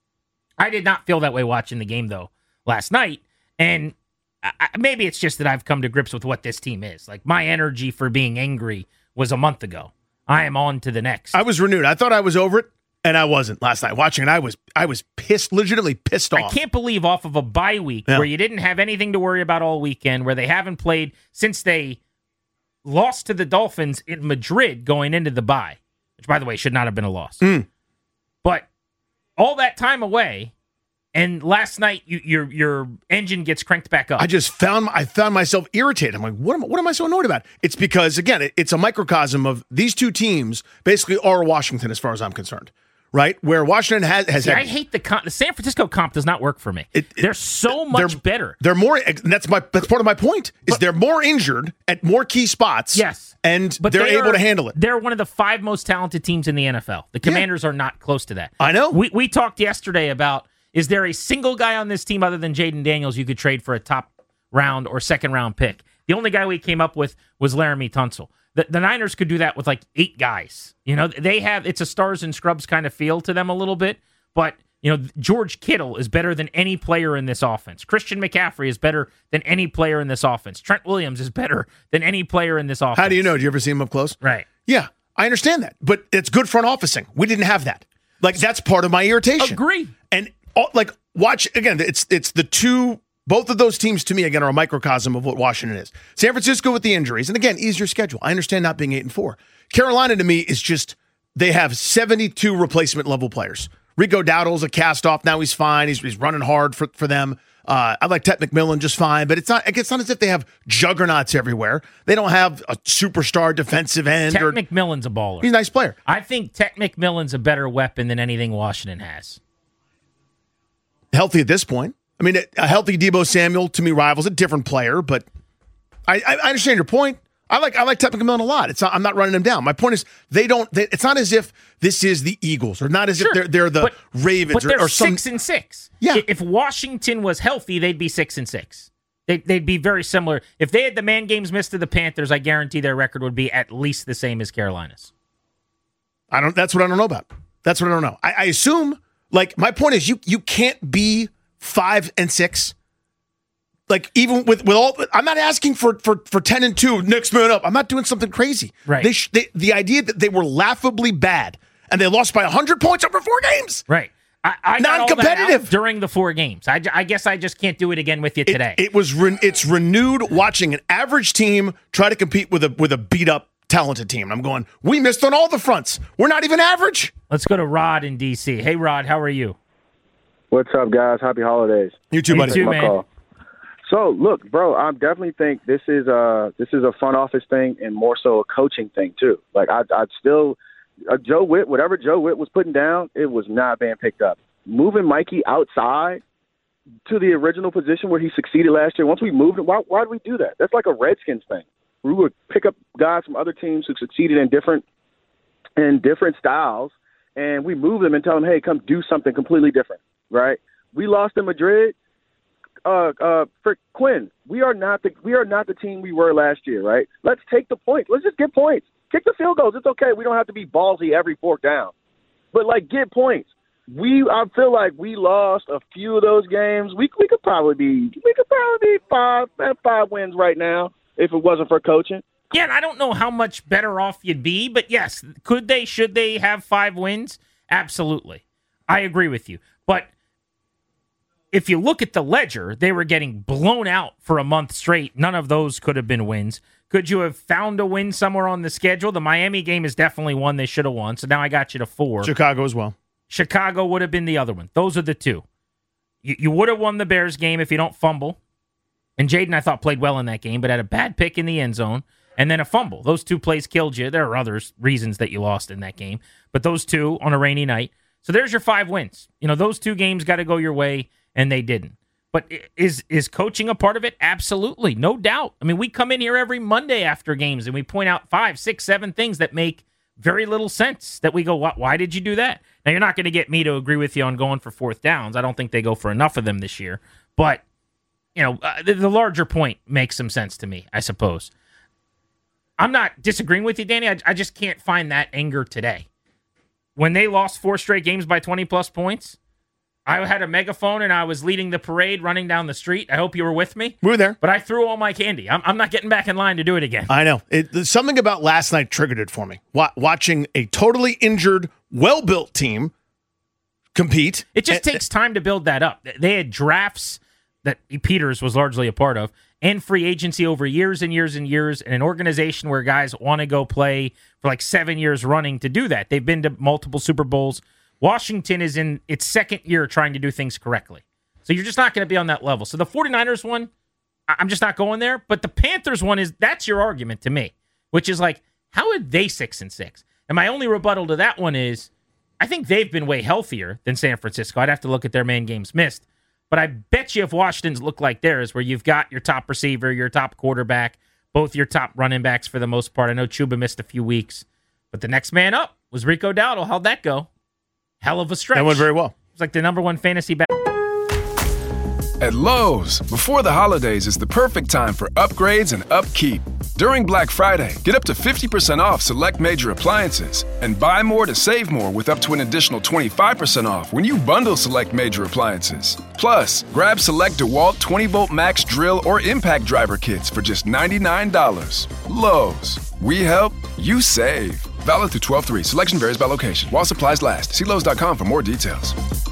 I did not feel that way watching the game, though, last night. And I, maybe it's just that I've come to grips with what this team is. Like, my energy for being angry was a month ago. I am on to the next. I was renewed. I thought I was over it, and I wasn't last night. Watching it, I was I was pissed, legitimately pissed off. I can't believe off of a bye week Yeah. where you didn't have anything to worry about all weekend, where they haven't played since they lost to the Dolphins in Madrid going into the bye, which, by the way, should not have been a loss. Mm. But all that time away, and last night you, your your engine gets cranked back up. I just found I found myself irritated. I'm like, what am what am I so annoyed about? It's because again, it, it's a microcosm of these two teams basically are Washington as far as I'm concerned, right? Where Washington has has See, had, I hate the comp. The San Francisco comp does not work for me. they're so much they're, better. They're more. And that's my that's part of my point. Is but, they're more injured at more key spots. Yes, and but they're they able are, to handle it. They're one of the five most talented teams in the N F L. The Commanders yeah. are not close to that. I know. We we talked yesterday about. Is there a single guy on this team other than Jaden Daniels you could trade for a top round or second round pick? The only guy we came up with was Laramie Tunsil. The, the Niners could do that with like eight guys. You know, they have, it's a stars and scrubs kind of feel to them a little bit, but you know, George Kittle is better than any player in this offense. Christian McCaffrey is better than any player in this offense. Trent Williams is better than any player in this offense. How do you know? Did you ever see him up close? Right. Yeah, I understand that, but it's good front officing. We didn't have that. Like, that's part of my irritation. Agree. And like, watch again. It's it's the two. Both of those teams to me again are a microcosm of what Washington is. San Francisco with the injuries, and again, easier schedule. I understand not being eight and four. Carolina to me is just they have seventy-two replacement level players. Rico Dowdle's a cast off. Now he's fine. He's he's running hard for for them. Uh, I like Ted McMillan just fine, but it's not. It's not as if they have juggernauts everywhere. They don't have a superstar defensive end. Ted or, McMillan's a baller. He's a nice player. I think Ted McMillan's a better weapon than anything Washington has. Healthy at this point. I mean, a healthy Deebo Samuel to me rivals a different player, but I, I understand your point. I like I like Ted McMillan a lot. It's not, I'm not running him down. My point is they don't. They, it's not as if this is the Eagles or not as Sure, if they're they're the but, Ravens but they're or, or some. six and six. Yeah. If Washington was healthy, they'd be six and six. They, they'd be very similar. If they had the man games missed to the Panthers, I guarantee their record would be at least the same as Carolina's. I don't. That's what I don't know about. That's what I don't know. I, I assume. Like my point is, you you can't be five and six. Like even with, with all, I'm not asking for for for ten and two next man up. I'm not doing something crazy. Right. They, sh- they the idea that they were laughably bad and they lost by one hundred points over four games. Right. I, I got all that non-competitive out during the four games. I, I guess I just can't do it again with you today. It, it was re- it's renewed watching an average team try to compete with a with a beat up talented team. I'm going. We missed on all the fronts. We're not even average. Let's go to Rod in D C. Hey Rod, how are you? What's up, guys? Happy holidays. You too, buddy. You too, man. Call. So, look, bro, I definitely think this is a this is a front office thing and more so a coaching thing too. Like, I, I'd still uh, Joe Witt, whatever Joe Witt was putting down, it was not being picked up. Moving Mikey outside to the original position where he succeeded last year. Once we moved him, why why did we do that? That's like a Redskins thing. We would pick up guys from other teams who succeeded in different in different styles, and we move them and tell them, hey, come do something completely different. Right? We lost in Madrid. Uh, uh, for Quinn, we are not the we are not the team we were last year. Right? Let's take the points. Let's just get points. Kick the field goals. It's okay. We don't have to be ballsy every fourth down, but like get points. We I feel like we lost a few of those games. We we could probably be we could probably be five five wins right now if it wasn't for coaching. Yeah, and I don't know how much better off you'd be, but yes, could they, should they have five wins? Absolutely. I agree with you. But if you look at the ledger, they were getting blown out for a month straight. None of those could have been wins. Could you have found a win somewhere on the schedule? The Miami game is definitely one they should have won, so now I got you to four. Chicago as well. Chicago would have been the other one. Those are the two. You, you would have won the Bears game if you don't fumble. And Jaden, I thought, played well in that game, but had a bad pick in the end zone and then a fumble. Those two plays killed you. There are other reasons that you lost in that game, but those two on a rainy night. So there's your five wins. You know, those two games got to go your way, and they didn't. But is is coaching a part of it? Absolutely, no doubt. I mean, we come in here every Monday after games, and we point out five, six, seven things that make very little sense that we go, why did you do that? Now, you're not going to get me to agree with you on going for fourth downs. I don't think they go for enough of them this year. But, you know, uh, the, the larger point makes some sense to me, I suppose. I'm not disagreeing with you, Danny. I, I just can't find that anger today. When they lost four straight games by twenty-plus points, I had a megaphone and I was leading the parade running down the street. I hope you were with me. We were there. But I threw all my candy. I'm, I'm not getting back in line to do it again. I know. It, there's something about last night triggered it for me. Wa- watching a totally injured, well-built team compete. It just and, takes time to build that up. They had drafts that Peters was largely a part of, and free agency over years and years and years, and an organization where guys want to go play for like seven years running to do that. They've been to multiple Super Bowls. Washington is in its second year trying to do things correctly. So you're just not going to be on that level. So the 49ers one, I'm just not going there. But the Panthers one is, that's your argument to me, which is like, how are they six and six? And my only rebuttal to that one is, I think they've been way healthier than San Francisco. I'd have to look at their man games missed. But I bet you if Washington's look like theirs, where you've got your top receiver, your top quarterback, both your top running backs for the most part. I know Chuba missed a few weeks. But the next man up was Rico Dowdle. How'd that go? Hell of a stretch. That went very well. It's like the number one fantasy back. At Lowe's, before the holidays is the perfect time for upgrades and upkeep. During Black Friday, get up to fifty percent off select major appliances and buy more to save more with up to an additional twenty-five percent off when you bundle select major appliances. Plus, grab select DeWalt twenty volt max drill or impact driver kits for just ninety-nine dollars. Lowe's, we help, you save. Valid through twelve three. Selection varies by location. While supplies last. See Lowe's dot com for more details.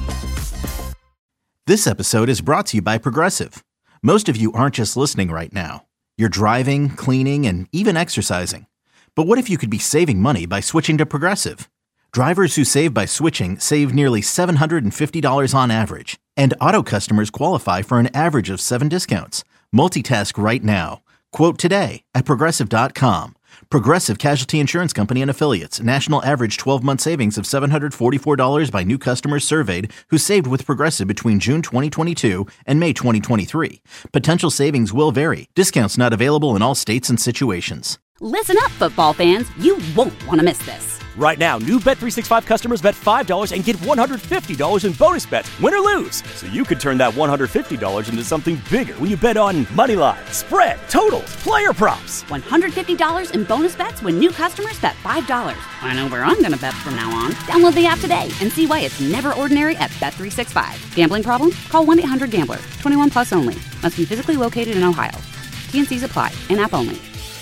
This episode is brought to you by Progressive. Most of you aren't just listening right now. You're driving, cleaning, and even exercising. But what if you could be saving money by switching to Progressive? Drivers who save by switching save nearly seven hundred fifty dollars on average. And auto customers qualify for an average of seven discounts. Multitask right now. Quote today at Progressive dot com. Progressive Casualty Insurance Company and Affiliates. National average twelve-month savings of seven hundred forty-four dollars by new customers surveyed who saved with Progressive between June twenty twenty-two and May twenty twenty-three. Potential savings will vary. Discounts not available in all states and situations. Listen up, football fans. You won't want to miss this. Right now, new Bet three sixty-five customers bet five dollars and get one hundred fifty dollars in bonus bets, win or lose. So you could turn that one hundred fifty dollars into something bigger when you bet on money line, spread, totals, player props. one hundred fifty dollars in bonus bets when new customers bet five dollars. I know where I'm going to bet from now on. Download the app today and see why it's never ordinary at Bet three sixty-five. Gambling problem? Call one eight hundred gambler. twenty-one plus only. Must be physically located in Ohio. T and Cs apply. In-app only.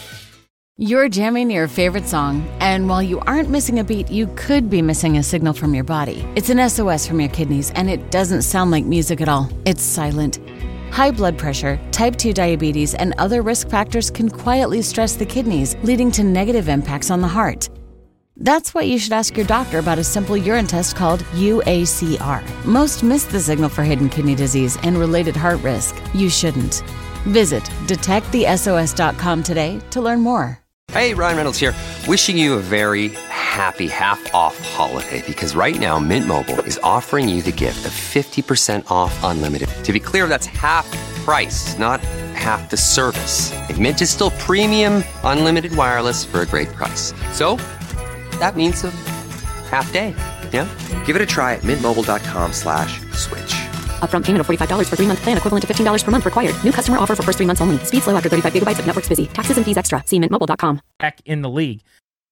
You're jamming your favorite song, and while you aren't missing a beat, you could be missing a signal from your body. It's an S O S from your kidneys, and it doesn't sound like music at all. It's silent. High blood pressure, type two diabetes, and other risk factors can quietly stress the kidneys, leading to negative impacts on the heart. That's why you should ask your doctor about a simple urine test called U A C R. Most miss the signal for hidden kidney disease and related heart risk. You shouldn't. Visit detect the S O S dot com today to learn more. Hey, Ryan Reynolds here, wishing you a very happy half-off holiday, because right now Mint Mobile is offering you the gift of fifty percent off unlimited. To be clear, that's half price, not half the service. And Mint is still premium unlimited wireless for a great price. So that means a half day, yeah? Give it a try at mintmobile.com slash switch. Upfront payment of forty-five dollars for three-month plan equivalent to fifteen dollars per month required. New customer offer for first three months only. Speed slow after thirty-five gigabytes if network's busy. Taxes and fees extra. See mint mobile dot com. Back in the league.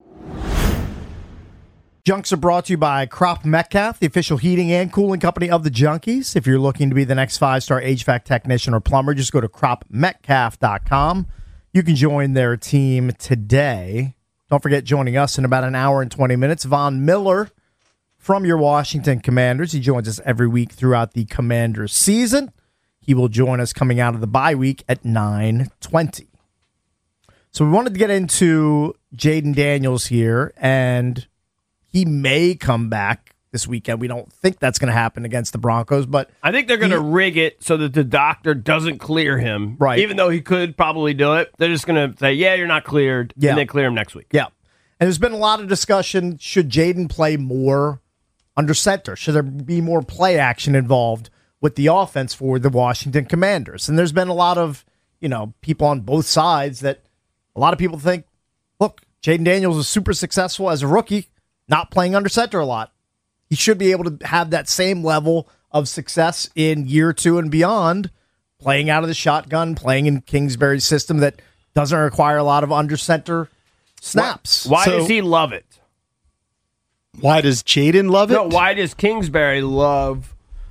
Junks are brought to you by Crop Metcalf, the official heating and cooling company of the Junkies. If you're looking to be the next five-star H V A C technician or plumber, just go to crop metcalf dot com. You can join their team today. Don't forget, joining us in about an hour and twenty minutes, Von Miller from your Washington Commanders. He joins us every week throughout the Commanders season. He will join us coming out of the bye week at nine twenty. So we wanted to get into Jayden Daniels here, and he may come back this weekend. We don't think that's going to happen against the Broncos, but I think they're going to rig it so that the doctor doesn't clear him. Right. Even though he could probably do it. They're just going to say, yeah, you're not cleared, Yeah. and then clear him next week. Yeah. And there's been a lot of discussion, should Jayden play more under center? Should there be more play action involved with the offense for the Washington Commanders? And there's been a lot of, you know, people on both sides that a lot of people think, look, Jayden Daniels was super successful as a rookie, not playing under center a lot. He should be able to have that same level of success in year two and beyond, playing out of the shotgun, playing in Kingsbury's system that doesn't require a lot of under center snaps. Why So- does he love it? Why does Jayden love it? No, why does Kingsbury love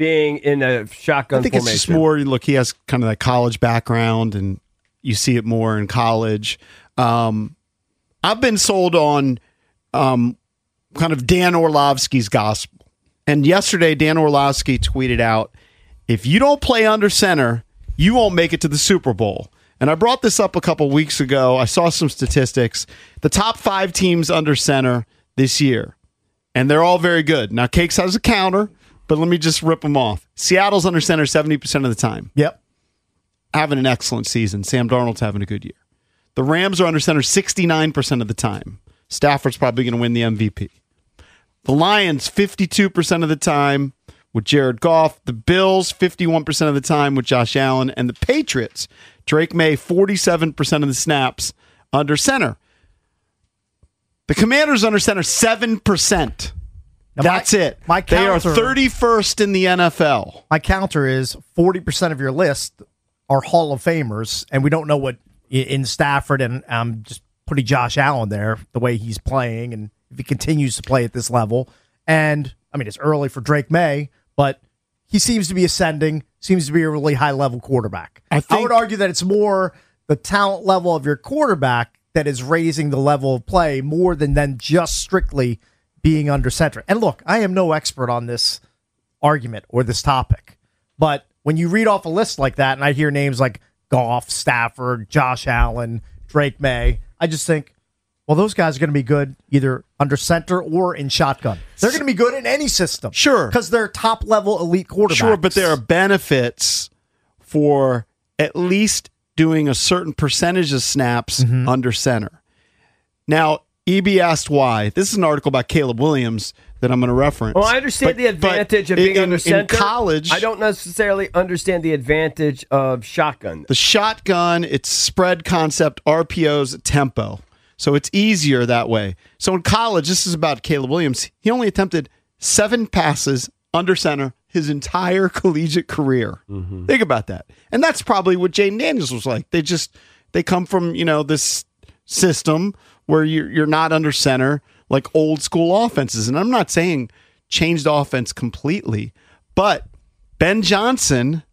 being in a shotgun I think formation. it's just more, look, he has kind of that college background, and you see it more in college. Um, I've been sold on um, kind of Dan Orlovsky's gospel. And yesterday, Dan Orlovsky tweeted out, if you don't play under center, you won't make it to the Super Bowl. And I brought this up a couple weeks ago. I saw some statistics. The top five teams under center this year, and they're all very good. Now, Cakes has a counter, but let me just rip them off. Seattle's under center seventy percent of the time. Yep. Having an excellent season. Sam Darnold's having a good year. The Rams are under center sixty-nine percent of the time. Stafford's probably going to win the M V P. The Lions, fifty-two percent of the time with Jared Goff. The Bills, fifty-one percent of the time with Josh Allen. And the Patriots, Drake May, forty-seven percent of the snaps under center. The Commanders under center, seven percent. Now, That's my, it. My they counter, are thirty-first in the N F L. My counter is forty percent of your list are Hall of Famers, and we don't know what in Stafford, and I'm just putting Josh Allen there, the way he's playing, and if he continues to play at this level. And, I mean, it's early for Drake May, but he seems to be ascending, seems to be a really high-level quarterback. I, think, I would argue that it's more the talent level of your quarterback that is raising the level of play more than, than just strictly being under center. And look, I am no expert on this argument or this topic, but when you read off a list like that and I hear names like Goff, Stafford, Josh Allen, Drake May, I just think, well, those guys are going to be good either under center or in shotgun. They're going to be good in any system. Sure. Because they're top-level elite quarterbacks. Sure, but there are benefits for at least doing a certain percentage of snaps mm-hmm. under center. Now, E B asked why. This is an article about Caleb Williams that I'm going to reference. Well, I understand but, the advantage of being in, under center. In college, I don't necessarily understand the advantage of shotgun. The shotgun, it's spread concept, R P Os, tempo. So it's easier that way. So in college, this is about Caleb Williams. He only attempted seven passes under center his entire collegiate career. Mm-hmm. Think about that. And that's probably what Jaden Daniels was like. They just, they come from, you know, this system where you're, you're not under center like old school offenses. And I'm not saying change the offense completely, but Ben Johnson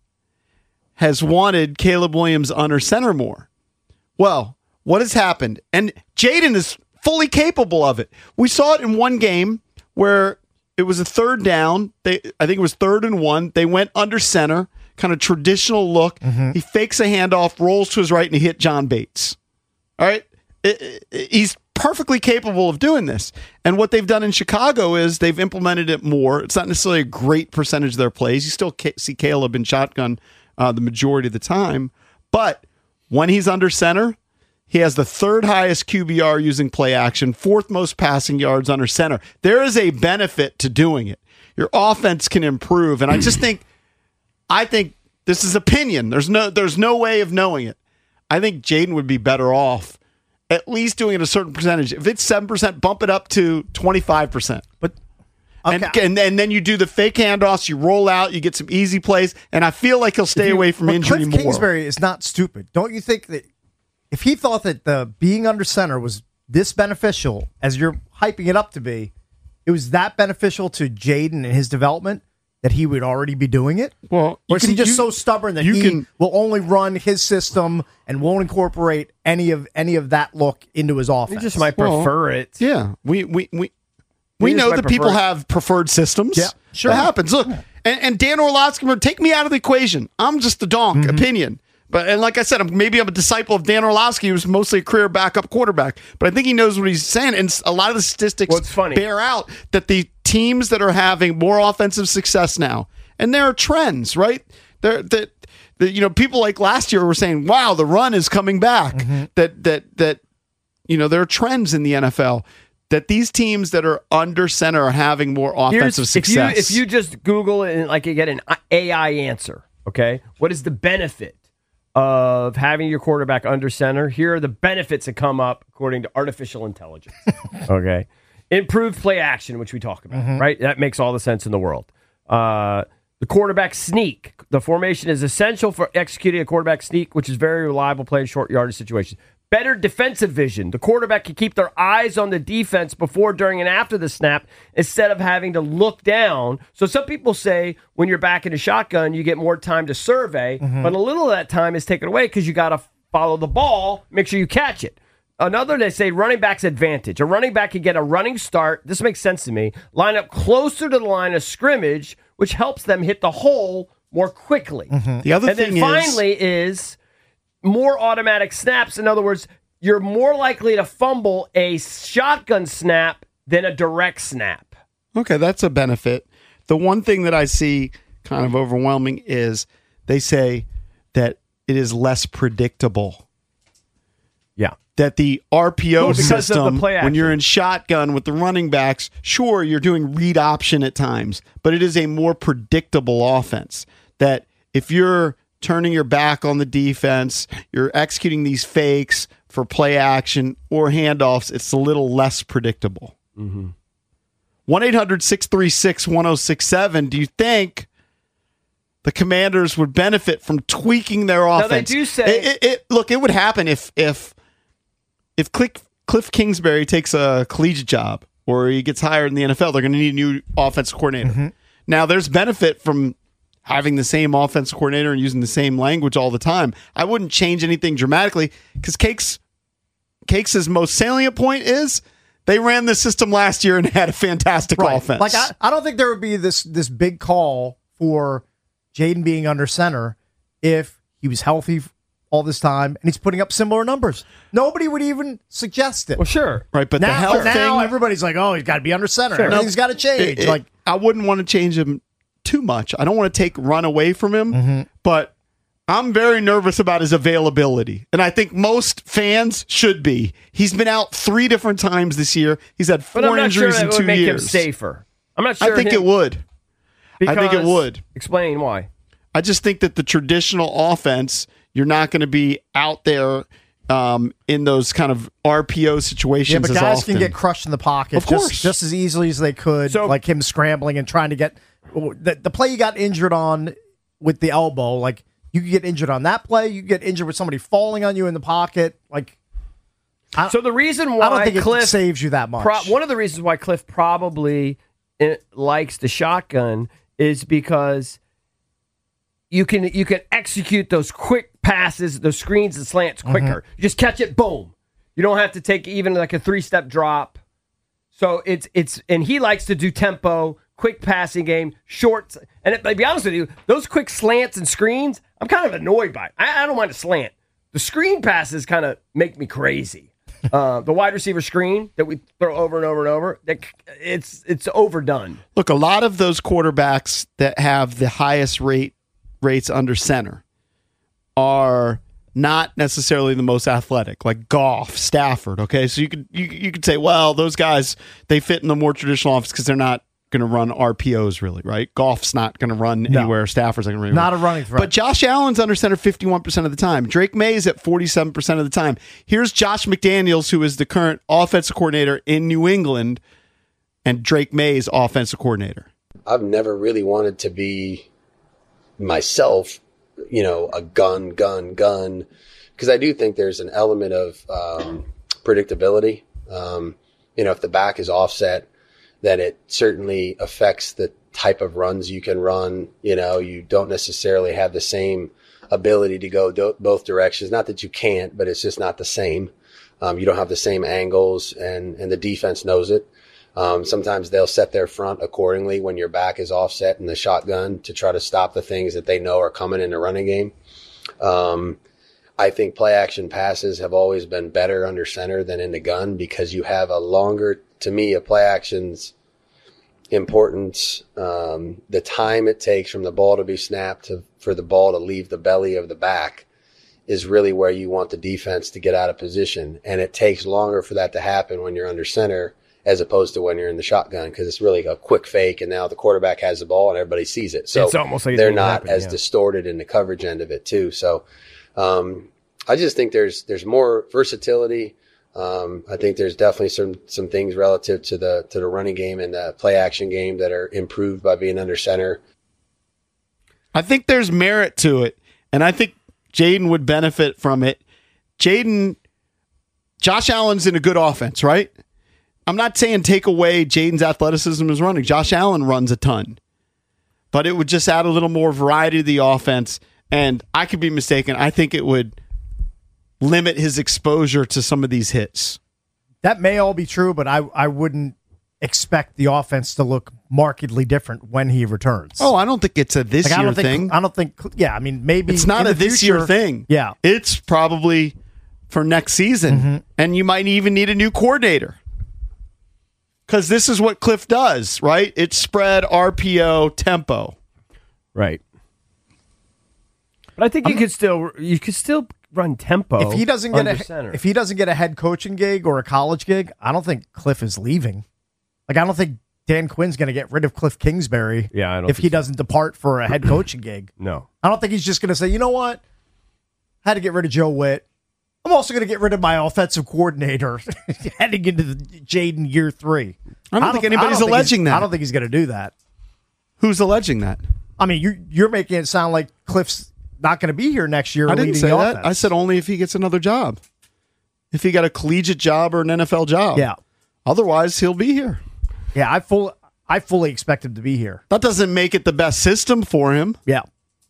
has wanted Caleb Williams under center more. Well, what has happened? And Jaden is fully capable of it. We saw it in one game where it was a third down. They, I think it was third and one. They went under center, kind of traditional look. Mm-hmm. He fakes a handoff, rolls to his right, and he hit John Bates. All right? It, it, he's perfectly capable of doing this. And what they've done in Chicago is they've implemented it more. It's not necessarily a great percentage of their plays. You still see Caleb in shotgun uh, the majority of the time. But when he's under center, he has the third highest Q B R using play action, fourth most passing yards under center. There is a benefit to doing it. Your offense can improve. And I just think, I think this is opinion. There's no, there's no way of knowing it. I think Jaden would be better off at least doing it a certain percentage. If it's seven percent, bump it up to twenty-five percent. But okay. and, and, and then you do the fake handoffs, you roll out, you get some easy plays, and I feel like he'll stay you, away from injury Cliff more. Kingsbury is not stupid. Don't you think that if he thought that the being under center was this beneficial, as you're hyping it up to be, it was that beneficial to Jaden and his development that he would already be doing it? Well, or is can, he just you, so stubborn that you he can, will only run his system and won't incorporate any of any of that look into his offense? He just might prefer well, it. Yeah, we we we we know that people it. have preferred systems. Yeah, sure, that happens. Look, and, and Dan Orlovsky, take me out of the equation. I'm just the donk. Mm-hmm. Opinion. But and like I said, I'm, maybe I'm a disciple of Dan Orlovsky, who's mostly a career backup quarterback. But I think he knows what he's saying. And a lot of the statistics What's funny? bear out that the teams that are having more offensive success now, and there are trends, right? There that that you know people like last year were saying, "Wow, the run is coming back." Mm-hmm. That that that you know there are trends in the N F L that these teams that are under center are having more offensive Here's, success. If you, if you just Google it and like you get an A I answer, okay, what is the benefit of having your quarterback under center? Here are the benefits that come up according to artificial intelligence. Okay. Improved play action, which we talk about, mm-hmm. right? That makes all the sense in the world. Uh, the quarterback sneak. The formation is essential for executing a quarterback sneak, which is very reliable play in short yardage situations. better defensive vision. The quarterback can keep their eyes on the defense before, during, and after the snap instead of having to look down. So some people say when you're back in a shotgun, you get more time to survey, Mhm. but a little of that time is taken away because you got to follow the ball, make sure you catch it. Another, they say running back's advantage. A running back can get a running start. This makes sense to me. Line up closer to the line of scrimmage, which helps them hit the hole more quickly. The other and thing then is- finally is more automatic snaps. In other words, you're more likely to fumble a shotgun snap than a direct snap. Okay, that's a benefit. The one thing that I see kind of overwhelming is they say that it is less predictable. Yeah. That the R P O Well, because of the system, play when action. you're in shotgun with the running backs, sure, you're doing read option at times, but it is a more predictable offense. That if you're turning your back on the defense, you're executing these fakes for play action or handoffs, it's a little less predictable. Mm-hmm. one eight hundred six three six one oh six seven. Do you think the Commanders would benefit from tweaking their Now, offense? they do say- It, it, it- look, it would happen if if if Cliff, Cliff Kingsbury takes a collegiate job or he gets hired in the N F L. They're going to need a new offensive coordinator. Now, there's benefit from having the same offensive coordinator and using the same language all the time. I wouldn't change anything dramatically because Cake's Cake's most salient point is they ran this system last year and had a fantastic Right. offense. Like I, I don't think there would be this this big call for Jaden being under center if he was healthy all this time and he's putting up similar numbers. Nobody would even suggest it. Well, sure. Right, but now, the health now thing, everybody's like, oh, he's got to be under center. Sure. Everything's got to change. It- it- like I wouldn't want to change him too much. I don't want to take run away from him, Mm-hmm. but I'm very nervous about his availability. And I think most fans should be. He's been out three different times this year. He's had four But I'm not sure injuries that in would two make years. him safer. I'm not sure. I think him- it would. I think it Because- would. Explain why. I just think that the traditional offense, you're not going to be out there um, in those kind of R P O situations yeah, but as guys often. can get crushed in the pocket Of course. just, just as easily as they could, like him scrambling and trying to get the, the play you got injured on with the elbow. Like you could get injured on that play. You could get injured with somebody falling on you in the pocket. Like I, So the reason why I don't think Cliff it saves you that much. Pro- one of the reasons why Cliff probably uh, likes the shotgun is because you can you can execute those quick passes, those screens and slants quicker. Mhm. You just catch it, boom. You don't have to take even like a three step drop. So it's it's and he likes to do tempo, quick passing game, short. And it, to be honest with you, those quick slants and screens, I'm kind of annoyed by. It. I, I don't mind a slant. The screen passes kind of make me crazy. Uh, the wide receiver screen that we throw over and over and over, that it's it's overdone. Look, a lot of those quarterbacks that have the highest rate rates under center are not necessarily the most athletic, like Goff, Stafford. Okay, so you could you, you could say, well, those guys they fit in the more traditional offense because they're not going to run R P Os really, right? Goff's not going to run No. anywhere. Stafford's not going to run Not anywhere. a running threat. But Josh Allen's under center fifty-one percent of the time. Drake May's at forty-seven percent of the time. Here's Josh McDaniels, who is the current offensive coordinator in New England, and Drake May's offensive coordinator. I've never really wanted to be myself, you know, a gun, gun, gun, because I do think there's an element of um, predictability. Um, you know, if the back is offset, then it certainly affects the type of runs you can run. You know, you don't necessarily have the same ability to go do- both directions. Not that you can't, but it's just not the same. Um, you don't have the same angles, and, and the defense knows it. Um, sometimes they'll set their front accordingly when your back is offset in the shotgun to try to stop the things that they know are coming in the running game. Um, I think play action passes have always been better under center than in the gun because you have a longer, to me, a play action's importance, um, the time it takes from the ball to be snapped to, for the ball to leave the belly of the back is really where you want the defense to get out of position. And it takes longer for that to happen when you're under center as opposed to when you're in the shotgun because it's really a quick fake and now the quarterback has the ball and everybody sees it. So It's almost like it they're didn't not happen, as yeah. distorted in the coverage end of it too. So um, I just think there's there's more versatility. Um, I think there's definitely some some things relative to the to the running game and the play action game that are improved by being under center. I think there's merit to it, and I think Jaden would benefit from it. Jaden, Josh Allen's in a good offense, right? I'm not saying take away Jaden's athleticism as running. Josh Allen runs a ton. But it would just add a little more variety to the offense. And I could be mistaken. I think it would limit his exposure to some of these hits. That may all be true, but I, I wouldn't expect the offense to look markedly different when he returns. Oh, I don't think it's a this Like, I year don't think, thing. I don't think, yeah, I mean, maybe It's not in a the this future- year thing. Yeah. It's probably for next season. Mm-hmm. And you might even need a new coordinator. Because this is what Cliff does, right? It's spread, R P O, tempo. Right. But I think you could still you could still run tempo. If he doesn't get under a center. if he doesn't get a head coaching gig or a college gig, I don't think Cliff is leaving. Like I don't think Dan Quinn's going to get rid of Cliff Kingsbury. Yeah, I don't if he doesn't depart for a head coaching gig. No. I don't think he's just going to say, you know what, had to get rid of Joe Witt. I'm also going to get rid of my offensive coordinator heading into the Jaden year three. I don't think anybody's think alleging he's- that. I don't think he's going to do that. Who's alleging that? I mean, you, you're making it sound like Cliff's not going to be here next year. I didn't leading say the that. offense. I said only if he gets another job. If he got a collegiate job or an N F L job. Yeah. Otherwise, he'll be here. Yeah, I full I fully expect him to be here. That doesn't make it the best system for him. Yeah.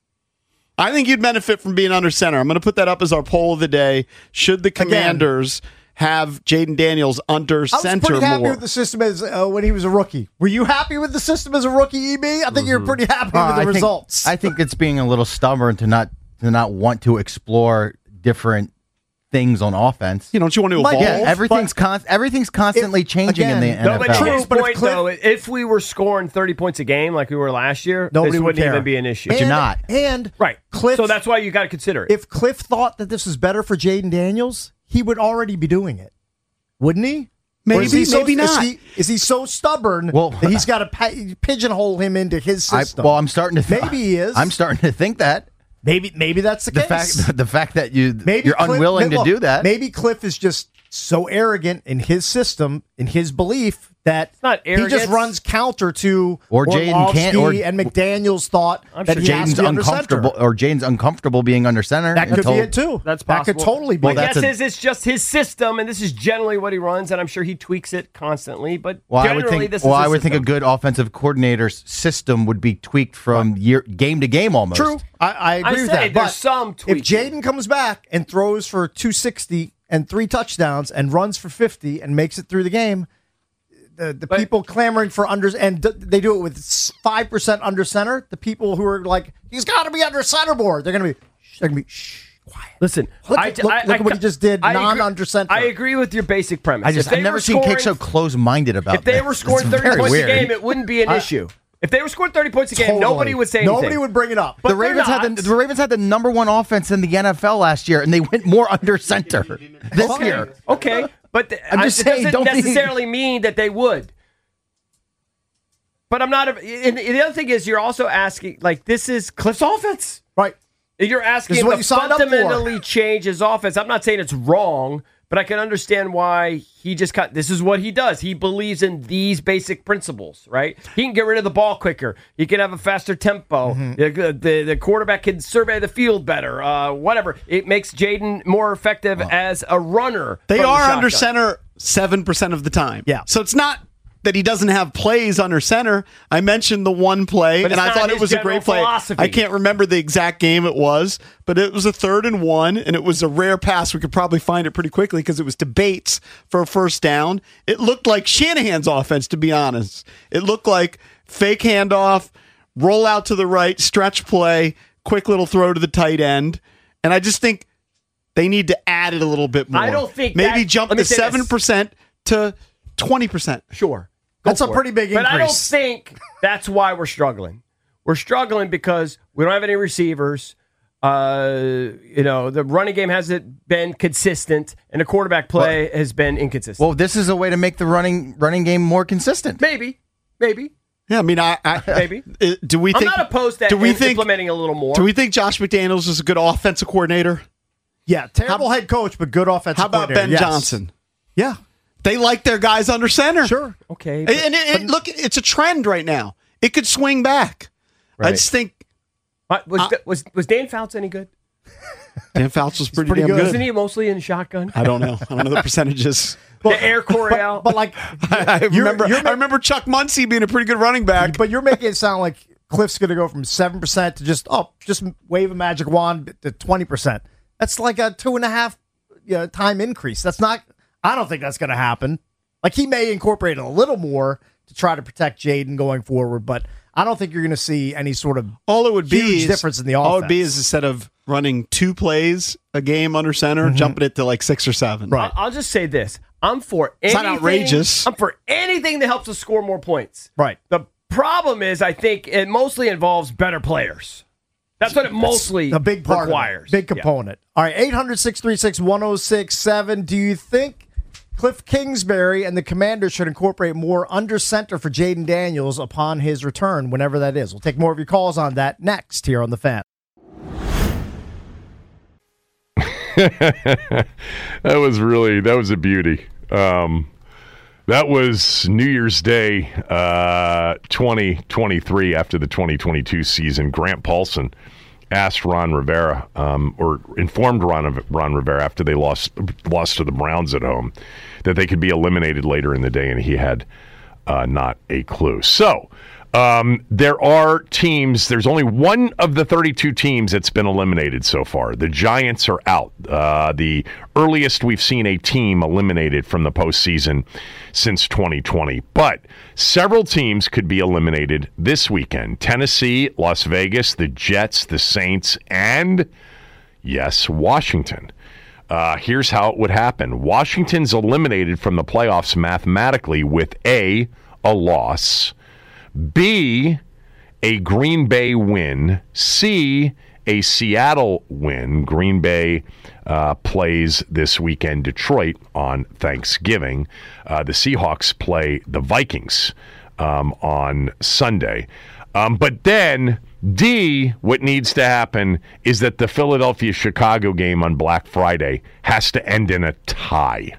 I think you'd benefit from being under center. I'm going to put that up as our poll of the day. Should the Commanders have Jaden Daniels under I was center pretty happy more? with the system as uh, when he was a rookie. Were you happy with the system as a rookie, E B? I think you were pretty happy Uh, with the I think- results. I think it's being a little stubborn to not to not want to explore different things on offense. You don't you want to Might evolve? Yeah, everything's con- everything's constantly changing in the again, No, N F L. but to True, his but if point, Cliff- though, if we were scoring thirty points a game like we were last year, Nobody this would wouldn't care. even be an issue. But you're And- not. And Right. Cliff, So that's why you got to consider it. if Cliff thought that this was better for Jaden Daniels, he would already be doing it, wouldn't he? Or is Maybe, he so, maybe not. Is he, is he so stubborn Well, that he's got to pa- pigeonhole him into his I, system? well, I'm starting to. Th- Maybe he is. I'm starting to think that maybe maybe that's the, the case. fact the fact that you Maybe you're Cliff- unwilling look, to do that. Maybe Cliff is just so arrogant in his system, in his belief, that not he just arrogance. runs counter to Or Jaden can't- or- Orlovsky and McDaniel's thought I'm that sure he has Jaden's to be under uncomfortable, center. or Jaden's uncomfortable being under center. That could until- be it too. That's That possible. could totally be. Well, My that's guess a- is it's just his system, and this is generally what he runs, and I'm sure he tweaks it constantly. But Well, I generally, would think. this Well, is I his would think a system. good offensive coordinator's system would be tweaked from year game to game almost. True. I, I agree I with say that. there's But some if tweaking. Jaden comes back and throws for two sixty and three touchdowns and runs for fifty and makes it through the game, the, the people clamoring for unders, and d- they do it with five percent under center, the people who are like, he's got to be under center board, they're going to be, they're going to be, shh, quiet. Listen, Look, I, at- look, I, look I, at what he just did, I agree- non-under center. I agree with your basic premise. I just If they I've never were seen Cake scoring- so close-minded about If they this. were scoring It's thirty very points weird. a game, it wouldn't be an I- issue. If they were scoring thirty points a game, Totally. nobody would say anything. Nobody would bring it up. But the they're Ravens had not. the, the Ravens had the number one offense in the N F L last year, and they went more under center this okay. year. Okay, but th- I'm I- just it saying, doesn't don't be- necessarily mean that they would. But I'm not. A, and the other thing is, you're also asking, like, this is Cliff's offense, right? You're asking This is him what to you signed up for. fundamentally change his offense. I'm not saying it's wrong, but I can understand why he just cut. This is what he does. He believes in these basic principles, right? He can get rid of the ball quicker. He can have a faster tempo. Mm-hmm. The, the, the quarterback can survey the field better. Uh, whatever. It makes Jaden more effective as a runner. They from the are under shotgun. center seven percent of the time. Yeah. So it's not that he doesn't have plays under center. I mentioned the one play, But and it's I not thought it his was a general great play. philosophy. I can't remember the exact game it was, but it was a third and one, and it was a rare pass. We could probably find it pretty quickly because it was to Bates for a first down. It looked like Shanahan's offense, to be honest. It looked like fake handoff, roll out to the right, stretch play, quick little throw to the tight end. And I just think they need to add it a little bit more. I don't think Maybe that- jump let me the say this. seven percent to twenty percent. Sure. That's a for pretty it. big But I don't increase. think that's why we're struggling. We're struggling because we don't have any receivers. Uh, you know, the running game hasn't been consistent, and the quarterback play has been inconsistent. Well, this is a way to make the running running game more consistent. Maybe, maybe. Yeah, I mean, I, I Maybe. uh, do we I'm think? not opposed to do we im- think? implementing a little more. Do we think Josh McDaniels is a good offensive coordinator? Yeah, terrible head coach, but good offensive How about coordinator. Ben Yes. Johnson? Yeah. They like their guys under center. Sure. Okay. And, but- and it, it- look, it's a trend right now. It could swing back. I Right. just think What, was, Uh, was was Dan Fouts any good? Dan Fouts was pretty, pretty damn good. good. Isn't he mostly in shotgun? I don't know. I don't know the percentages. The Air Coryell. But, but like, I you're- remember, you're I remember Chuck Muncie being a pretty good running back. But you're making it sound like Cliff's going to go from seven percent to just, oh, just wave a magic wand to twenty percent. That's like a two and a half you know, time increase. That's not, I don't think that's going to happen. Like, he may incorporate a little more to try to protect Jaden going forward, but I don't think you're going to see any sort of all it would be huge is, difference in the offense. All it would be is instead of running two plays a game under center, Mm-hmm. jumping it to like six or seven. I'll, I'll just say this. I'm for It's anything. not outrageous. I'm for anything that helps us score more points. Right. The problem is, I think it mostly involves better players. That's what it mostly a big part requires. Of it, big component. All right, eight hundred, six three six, one oh six seven. Do you think Cliff Kingsbury and the Commanders should incorporate more under center for Jaden Daniels upon his return, whenever that is? We'll take more of your calls on that next here on The Fan. That was really, that was a beauty. Um, that was New Year's Day, uh, twenty twenty-three, after the twenty twenty-two season. Grant Paulson asked Ron Rivera, um, or informed Ron, Ron Rivera after they lost lost to the Browns at home, that they could be eliminated later in the day, and he had uh, not a clue. So um, there are teams. There's only one of the thirty-two teams that's been eliminated so far. The Giants are out. Uh, the earliest we've seen a team eliminated from the postseason since twenty twenty. But several teams could be eliminated this weekend. Tennessee, Las Vegas, the Jets, the Saints, and, yes, Washington. Uh, here's how it would happen. Washington's eliminated from the playoffs mathematically with A, a loss, B, a Green Bay win, C, a Seattle win. Green Bay uh, plays this weekend Detroit on Thanksgiving. Uh, the Seahawks play the Vikings um, on Sunday. Um, but then, D, what needs to happen is that the Philadelphia-Chicago game on Black Friday has to end in a tie.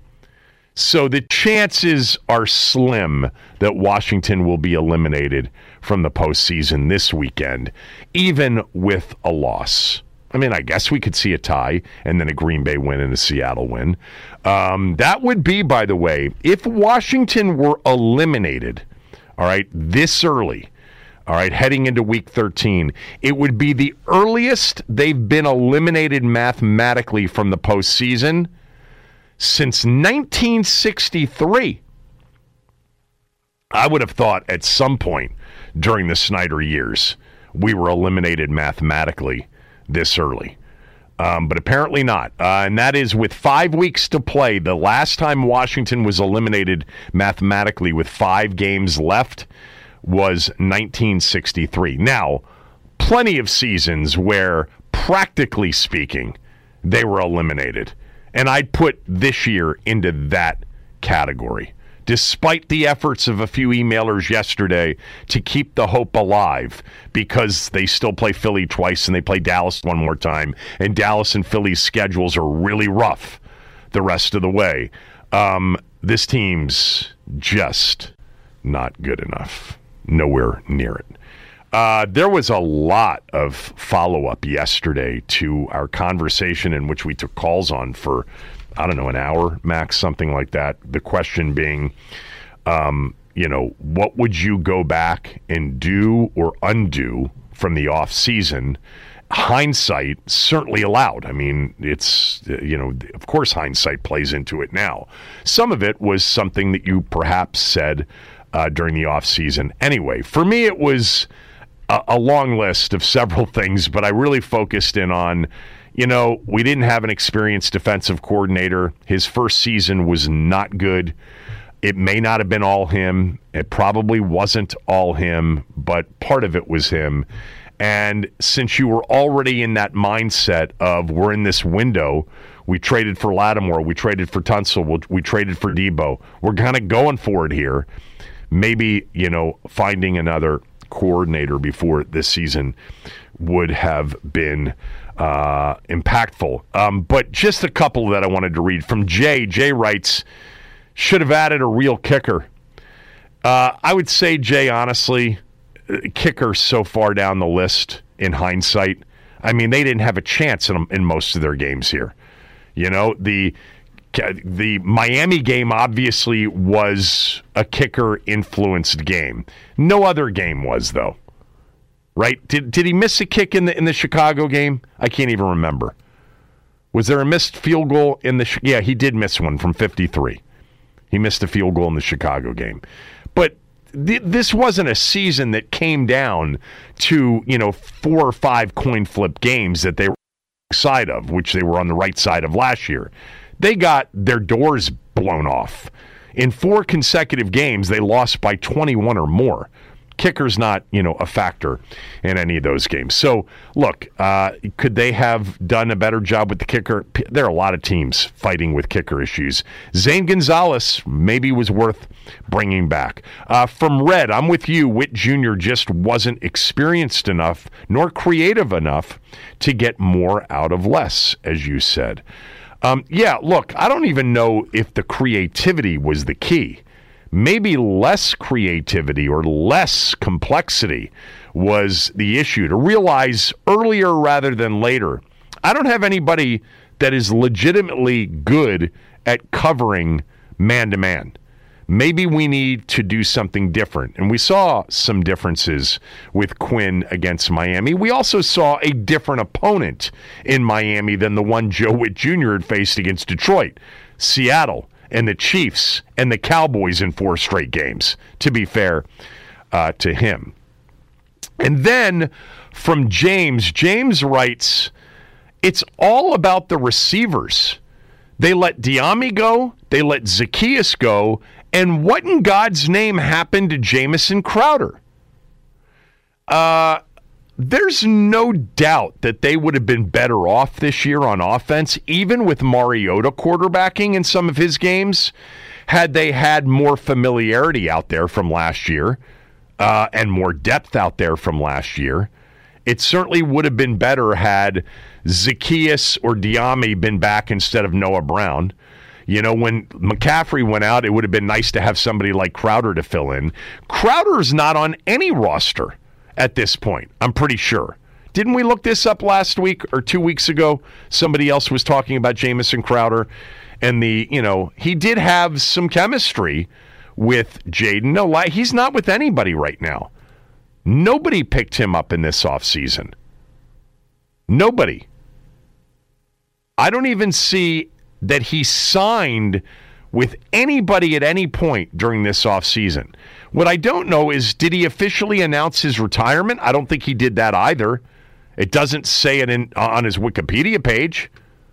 So the chances are slim that Washington will be eliminated from the postseason this weekend, even with a loss. I mean, I guess we could see a tie and then a Green Bay win and a Seattle win. Um, that would be, by the way, if Washington were eliminated, all right, this early, all right, heading into week thirteen, it would be the earliest they've been eliminated mathematically from the postseason since nineteen sixty-three. I would have thought at some point during the Snyder years we were eliminated mathematically this early. Um, but apparently not. Uh, and that is with five weeks to play. The last time Washington was eliminated mathematically with five games left was nineteen sixty-three. Now, plenty of seasons where, practically speaking, they were eliminated. And I'd put this year into that category. Despite the efforts of a few emailers yesterday to keep the hope alive, because they still play Philly twice and they play Dallas one more time, and Dallas and Philly's schedules are really rough the rest of the way. Um, this team's just not good enough. Nowhere near it. Uh, there was a lot of follow-up yesterday to our conversation in which we took calls on for, I don't know, an hour, max, something like that. The question being, um, you know, what would you go back and do or undo from the off-season? Hindsight certainly allowed. I mean, it's, you know, of course hindsight plays into it now. Some of it was something that you perhaps said uh, during the off-season. Anyway, for me it was a, a long list of several things, but I really focused in on, you know, we didn't have an experienced defensive coordinator. His first season was not good. It may not have been all him. It probably wasn't all him, but part of it was him. And since you were already in that mindset of we're in this window, we traded for Lattimore, we traded for Tunsil, we traded for Debo, we're kind of going for it here. Maybe, you know, finding another coordinator before this season would have been uh, impactful. Um, but just a couple that I wanted to read. From Jay. Jay writes, should have added a real kicker. Uh, I would say, Jay, honestly, kicker so far down the list in hindsight, I mean, they didn't have a chance in, in most of their games here. You know, the the Miami game obviously was a kicker-influenced game. No other game was, though. Right? Did did he miss a kick in the in the Chicago game? I can't even remember. Was there a missed field goal in the? Yeah, he did miss one from fifty-three. He missed a field goal in the Chicago game, but th- this wasn't a season that came down to you know four or five coin flip games that they were side of, which they were on the right side of last year. They got their doors blown off in four consecutive games. They lost by twenty-one or more. Kicker's not, you know, a factor in any of those games. So, look, uh, could they have done a better job with the kicker? There are a lot of teams fighting with kicker issues. Zane Gonzalez maybe was worth bringing back. Uh, from Red, I'm with you. Witt Junior just wasn't experienced enough nor creative enough to get more out of less, as you said. Um, yeah, look, I don't even know if the creativity was the key. Maybe less creativity or less complexity was the issue. To realize earlier rather than later, I don't have anybody that is legitimately good at covering man-to-man. Maybe we need to do something different. And we saw some differences with Quinn against Miami. We also saw a different opponent in Miami than the one Joe Witt Junior had faced against Detroit. Seattle. And the Chiefs and the Cowboys in four straight games, to be fair uh, to him. And then from James, James writes, it's all about the receivers. They let Diami go, they let Zaccheaus go, and what in God's name happened to Jamison Crowder? Uh... There's no doubt that they would have been better off this year on offense, even with Mariota quarterbacking in some of his games, had they had more familiarity out there from last year uh, and more depth out there from last year. It certainly would have been better had Zaccheaus or Diami been back instead of Noah Brown. You know, when McCaffrey went out, it would have been nice to have somebody like Crowder to fill in. Crowder's not on any roster at this point, I'm pretty sure. Didn't we look this up last week or two weeks ago? Somebody else was talking about Jamison Crowder and the, you know, he did have some chemistry with Jaden. No, he's not with anybody right now. Nobody picked him up in this offseason. Nobody. I don't even see that he signed with anybody at any point during this offseason. What I don't know is, did he officially announce his retirement? I don't think he did that either. It doesn't say it in, on his Wikipedia page.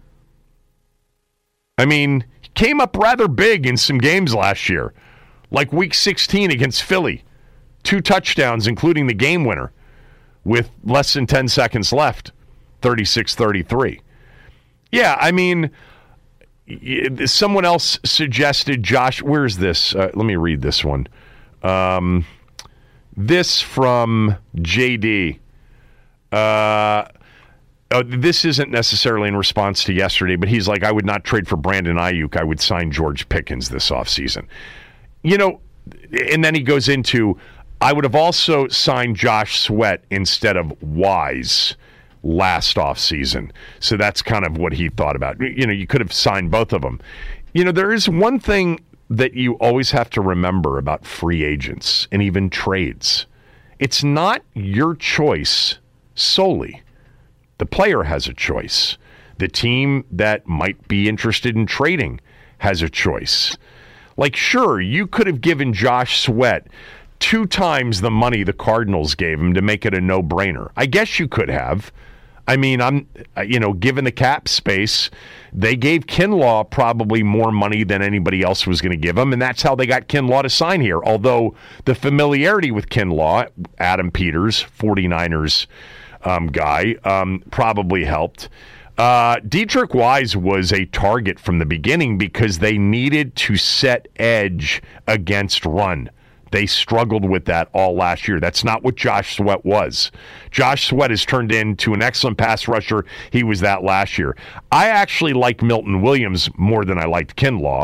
I mean, he came up rather big in some games last year, like week sixteen against Philly. Two touchdowns, including the game winner, with less than ten seconds left, thirty-six thirty-three. Yeah, I mean, someone else suggested Josh. Where's this? Uh, let me read this one. Um, this from J D. Uh, oh, this isn't necessarily in response to yesterday, but he's like, I would not trade for Brandon Ayuk. I would sign George Pickens this offseason. You know, and then he goes into, I would have also signed Josh Sweat instead of Wise last offseason. So that's kind of what he thought about. You know, you could have signed both of them. You know, there is one thing that you always have to remember about free agents and even trades. It's not your choice solely. The player has a choice. The team that might be interested in trading has a choice. Like, sure, you could have given Josh Sweat two times the money the Cardinals gave him to make it a no-brainer. I guess you could have. I mean, I'm, you know, given the cap space, they gave Kinlaw probably more money than anybody else was going to give him, and that's how they got Kinlaw to sign here. Although the familiarity with Kinlaw, Adam Peters, 49ers um, guy, um, probably helped. Uh, Dietrich Wise was a target from the beginning because they needed to set edge against run. They struggled with that all last year. That's not what Josh Sweat was. Josh Sweat has turned into an excellent pass rusher. He was that last year. I actually like Milton Williams more than I liked Kinlaw.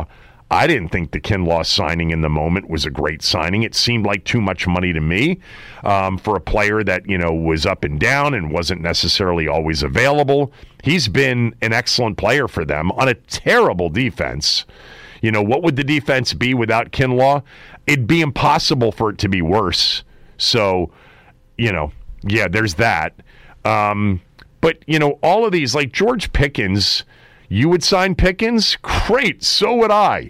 I didn't think the Kinlaw signing in the moment was a great signing. It seemed like too much money to me um, for a player that, you know, was up and down and wasn't necessarily always available. He's been an excellent player for them on a terrible defense. You know, what would the defense be without Kinlaw? It'd be impossible for it to be worse. So, you know, yeah, there's that. Um, but, you know, all of these, like George Pickens, you would sign Pickens? Great, so would I.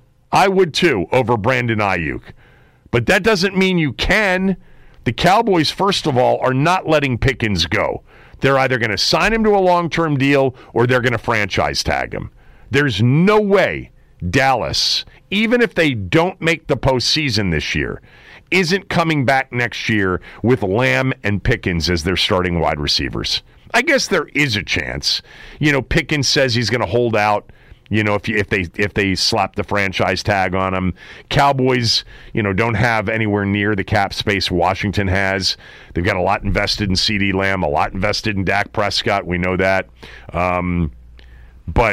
I would too, over Brandon Ayuk. But that doesn't mean you can. The Cowboys, first of all, are not letting Pickens go. They're either going to sign him to a long-term deal or they're going to franchise tag him. There's no way Dallas, even if they don't make the postseason this year, isn't coming back next year with Lamb and Pickens as their starting wide receivers. I guess there is a chance. You know, Pickens says he's going to hold out. You know, if you, if they if they slap the franchise tag on him, Cowboys, you know, don't have anywhere near the cap space Washington has. They've got a lot invested in CeeDee Lamb, a lot invested in Dak Prescott. We know that, um, but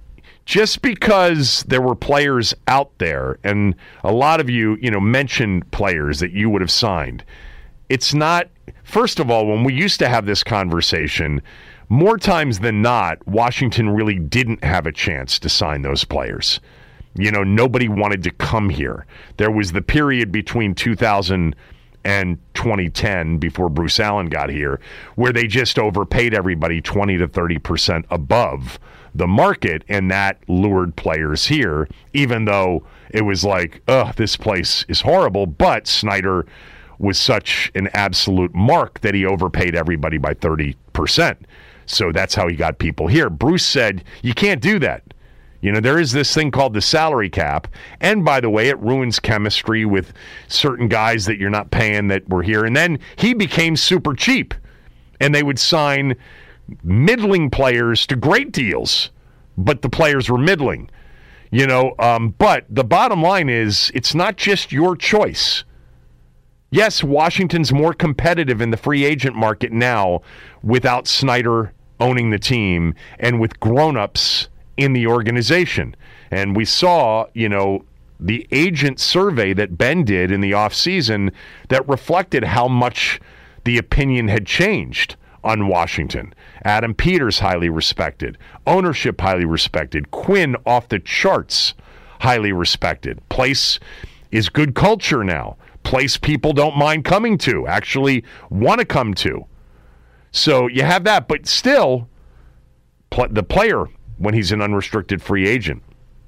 just because there were players out there, and a lot of you, you know, mentioned players that you would have signed, it's not. First of all, when we used to have this conversation, more times than not, Washington really didn't have a chance to sign those players. You know, nobody wanted to come here. There was the period between two thousand and twenty ten, before Bruce Allen got here, where they just overpaid everybody twenty to thirty percent above the market, and that lured players here, even though it was like, ugh, this place is horrible, but Snyder was such an absolute mark that he overpaid everybody by thirty percent. So that's how he got people here. Bruce said, you can't do that. You know, there is this thing called the salary cap. And by the way, it ruins chemistry with certain guys that you're not paying that were here. And then he became super cheap. And they would sign middling players to great deals. But the players were middling. You know, um, but the bottom line is, it's not just your choice. Yes, Washington's more competitive in the free agent market now without Snyder owning the team and with grown-ups in the organization. And we saw, you know, the agent survey that Ben did in the offseason that reflected how much the opinion had changed on Washington. Adam Peters, highly respected. Ownership, highly respected. Quinn, off the charts, highly respected. Place is good culture now. Place people don't mind coming to, actually want to come to. So you have that, but still, pl- the player, when he's an unrestricted free agent,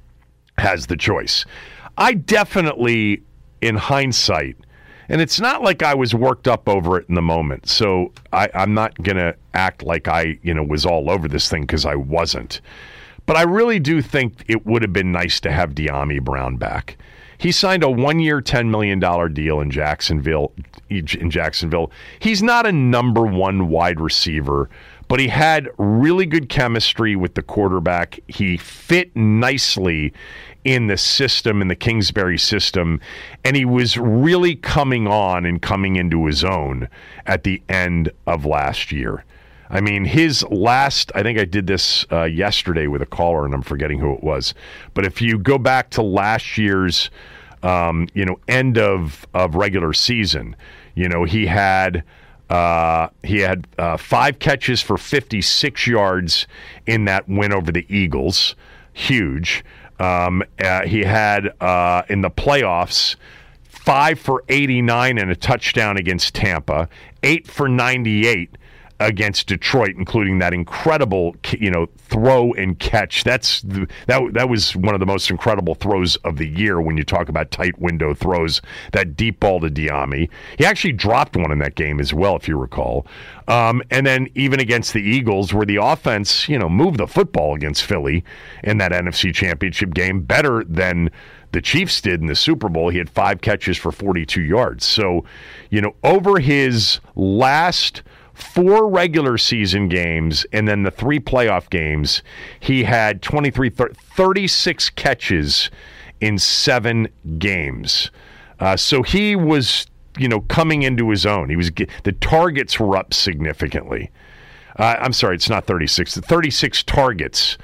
has the choice. I definitely, in hindsight, and it's not like I was worked up over it in the moment, so I, I'm not going to act like I, you know, was all over this thing, because I wasn't. But I really do think it would have been nice to have De'Ami Brown back. He signed a one-year, ten million dollars deal in Jacksonville. In Jacksonville, he's not a number one wide receiver, but he had really good chemistry with the quarterback. He fit nicely in the system, in the Kingsbury system, and he was really coming on and coming into his own at the end of last year. I mean, his last, I think I did this uh, yesterday with a caller, and I'm forgetting who it was. But if you go back to last year's, um, you know, end of, of regular season, you know, he had uh, he had uh, five catches for fifty-six yards in that win over the Eagles. Huge. Um, uh, he had uh, in the playoffs five for eighty-nine and a touchdown against Tampa, eight for ninety-eight against Detroit, including that incredible, you know, throw and catch. That's the, that that was one of the most incredible throws of the year when you talk about tight window throws. That deep ball to De'Ami. He actually dropped one in that game as well, if you recall. Um, and then even against the Eagles, where the offense, you know, moved the football against Philly in that N F C Championship game better than the Chiefs did in the Super Bowl. He had five catches for forty-two yards. So, you know, over his last four regular season games and then the three playoff games, he had twenty-three, thirty-six catches in seven games. Uh, so he was, you know, coming into his own. He was the targets were up significantly. Uh, I'm sorry, it's not thirty-six. thirty-six targets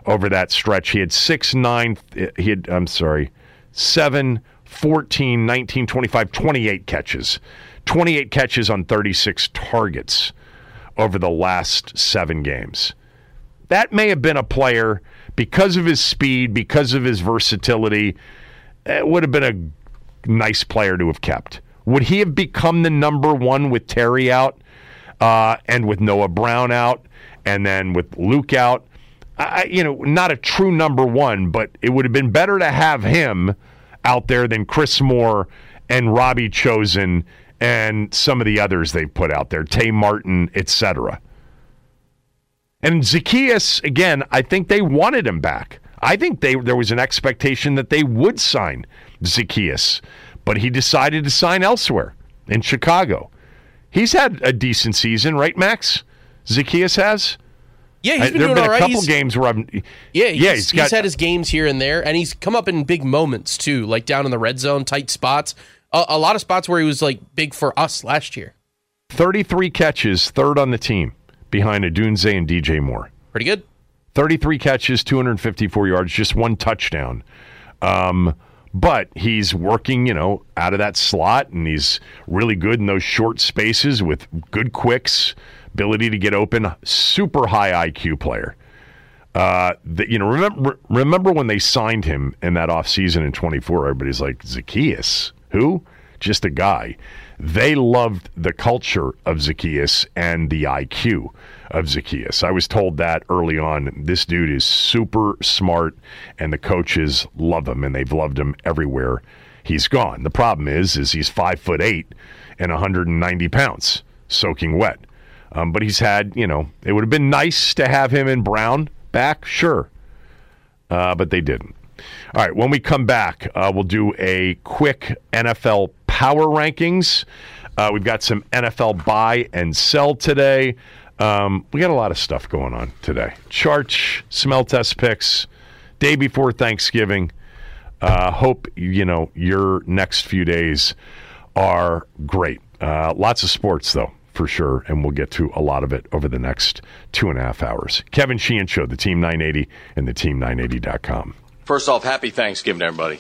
over that stretch. He had six, nine, he had, I'm sorry, seven, fourteen, nineteen, twenty-five, twenty-eight catches. twenty-eight catches on thirty-six targets over the last seven games. That may have been a player, because of his speed, because of his versatility, it would have been a nice player to have kept. Would he have become the number one with Terry out uh, and with Noah Brown out and then with Luke out? I, you know, not a true number one, but it would have been better to have him out there than Chris Moore and Robbie Chosen and some of the others they've put out there, Tay Martin, et cetera. And Zaccheaus, again, I think they wanted him back. I think they there was an expectation that they would sign Zaccheaus, but he decided to sign elsewhere in Chicago. He's had a decent season, right, Max? Zaccheaus has? Yeah, he's been there doing have been all right. a couple He's, games where I'm. Yeah, he's, yeah, he's, he's, got, he's had his games here and there, and he's come up in big moments too, like down in the red zone, tight spots. A, a lot of spots where he was like big for us last year. thirty-three catches, third on the team, behind Odunze and D J Moore. Pretty good. thirty-three catches, two hundred fifty-four yards, just one touchdown. Um, but he's working, you know, out of that slot, and he's really good in those short spaces with good quicks, ability to get open, super high I Q player. Uh, the, you know, remember remember when they signed him in that offseason in twenty-four, everybody's like, Zaccheaus, who? Just a guy. They loved the culture of Zaccheaus and the I Q of Zaccheaus. I was told that early on. This dude is super smart, and the coaches love him, and they've loved him everywhere he's gone. The problem is, is he's five foot eight and one hundred ninety pounds, soaking wet. Um, but he's had, you know, it would have been nice to have him and Brown back, sure, uh, but they didn't. All right, when we come back, uh, we'll do a quick N F L power rankings. Uh, we've got some N F L buy and sell today. Um, we got a lot of stuff going on today. Charts, smell test picks, day before Thanksgiving. Uh, hope, you know, your next few days are great. Uh, lots of sports, though, for sure, and we'll get to a lot of it over the next two and a half hours. Kevin Sheehan Show, the Team nine eighty, and the team nine eighty dot com. First off, happy Thanksgiving, everybody.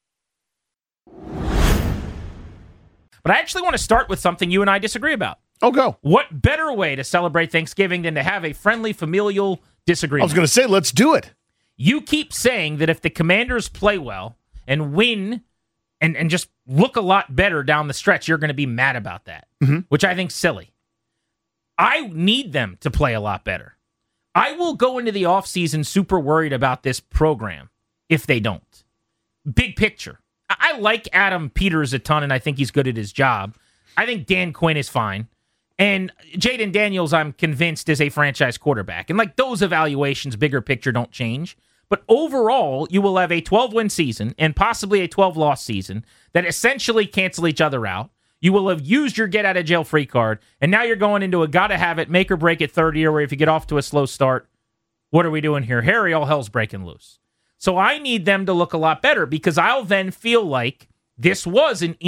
But I actually want to start with something you and I disagree about. Oh, go. What better way to celebrate Thanksgiving than to have a friendly, familial disagreement? I was going to say, let's do it. You keep saying that if the Commanders play well and win and, and just look a lot better down the stretch, you're going to be mad about that, mm-hmm. which I think's silly. I need them to play a lot better. I will go into the offseason super worried about this program if they don't. Big picture. I like Adam Peters a ton, and I think he's good at his job. I think Dan Quinn is fine. And Jaden Daniels, I'm convinced, is a franchise quarterback. And like those evaluations, bigger picture, don't change. But overall, you will have a twelve-win season and possibly a twelve-loss season that essentially cancel each other out. You will have used your get-out-of-jail-free card, and now you're going into a gotta-have-it, make-or-break-it third year where if you get off to a slow start, what are we doing here? Harry, all hell's breaking loose. So I need them to look a lot better because I'll then feel like this was an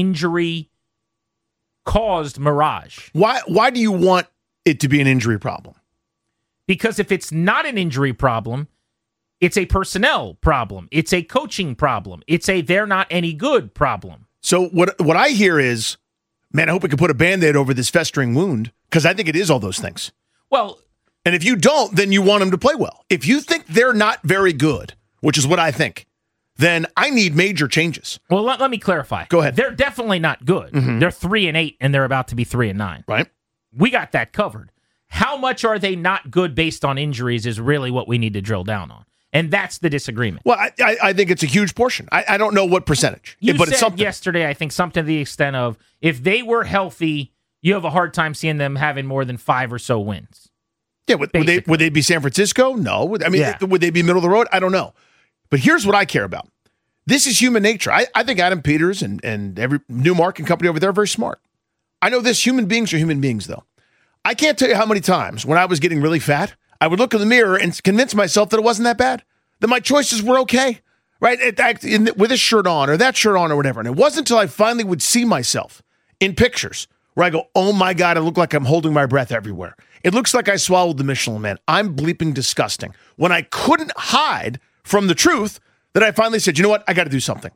injury-caused mirage. Why Why do you want it to be an injury problem? Because if it's not an injury problem, it's a personnel problem. It's a coaching problem. It's a they're not any good problem. So what what I hear is, man, I hope we can put a Band-Aid over this festering wound because I think it is all those things. Well, and if you don't, then you want them to play well. If you think they're not very good, which is what I think, then I need major changes. Well, let, let me clarify. Go ahead. They're definitely not good. Mm-hmm. They're three and eight, and they're about to be three and nine. Right. We got that covered. How much are they not good based on injuries is really what we need to drill down on. And that's the disagreement. Well, I, I, I think it's a huge portion. I, I don't know what percentage, you but said it's something. Yesterday, I think something to the extent of if they were healthy, you have a hard time seeing them having more than five or so wins. Yeah, would, would they would they be San Francisco? No. Would, I mean, Yeah. would they be middle of the road? I don't know. But here's what I care about. This is human nature. I, I think Adam Peters and, and every Newmark and company over there are very smart. I know this. Human beings are human beings, though. I can't tell you how many times when I was getting really fat, I would look in the mirror and convince myself that it wasn't that bad, that my choices were okay, right? It, in, with this shirt on or that shirt on or whatever. And it wasn't until I finally would see myself in pictures where I go, oh my God, I look like I'm holding my breath everywhere. It looks like I swallowed the Michelin Man. I'm bleeping disgusting. When I couldn't hide from the truth, that I finally said, you know what? I got to do something.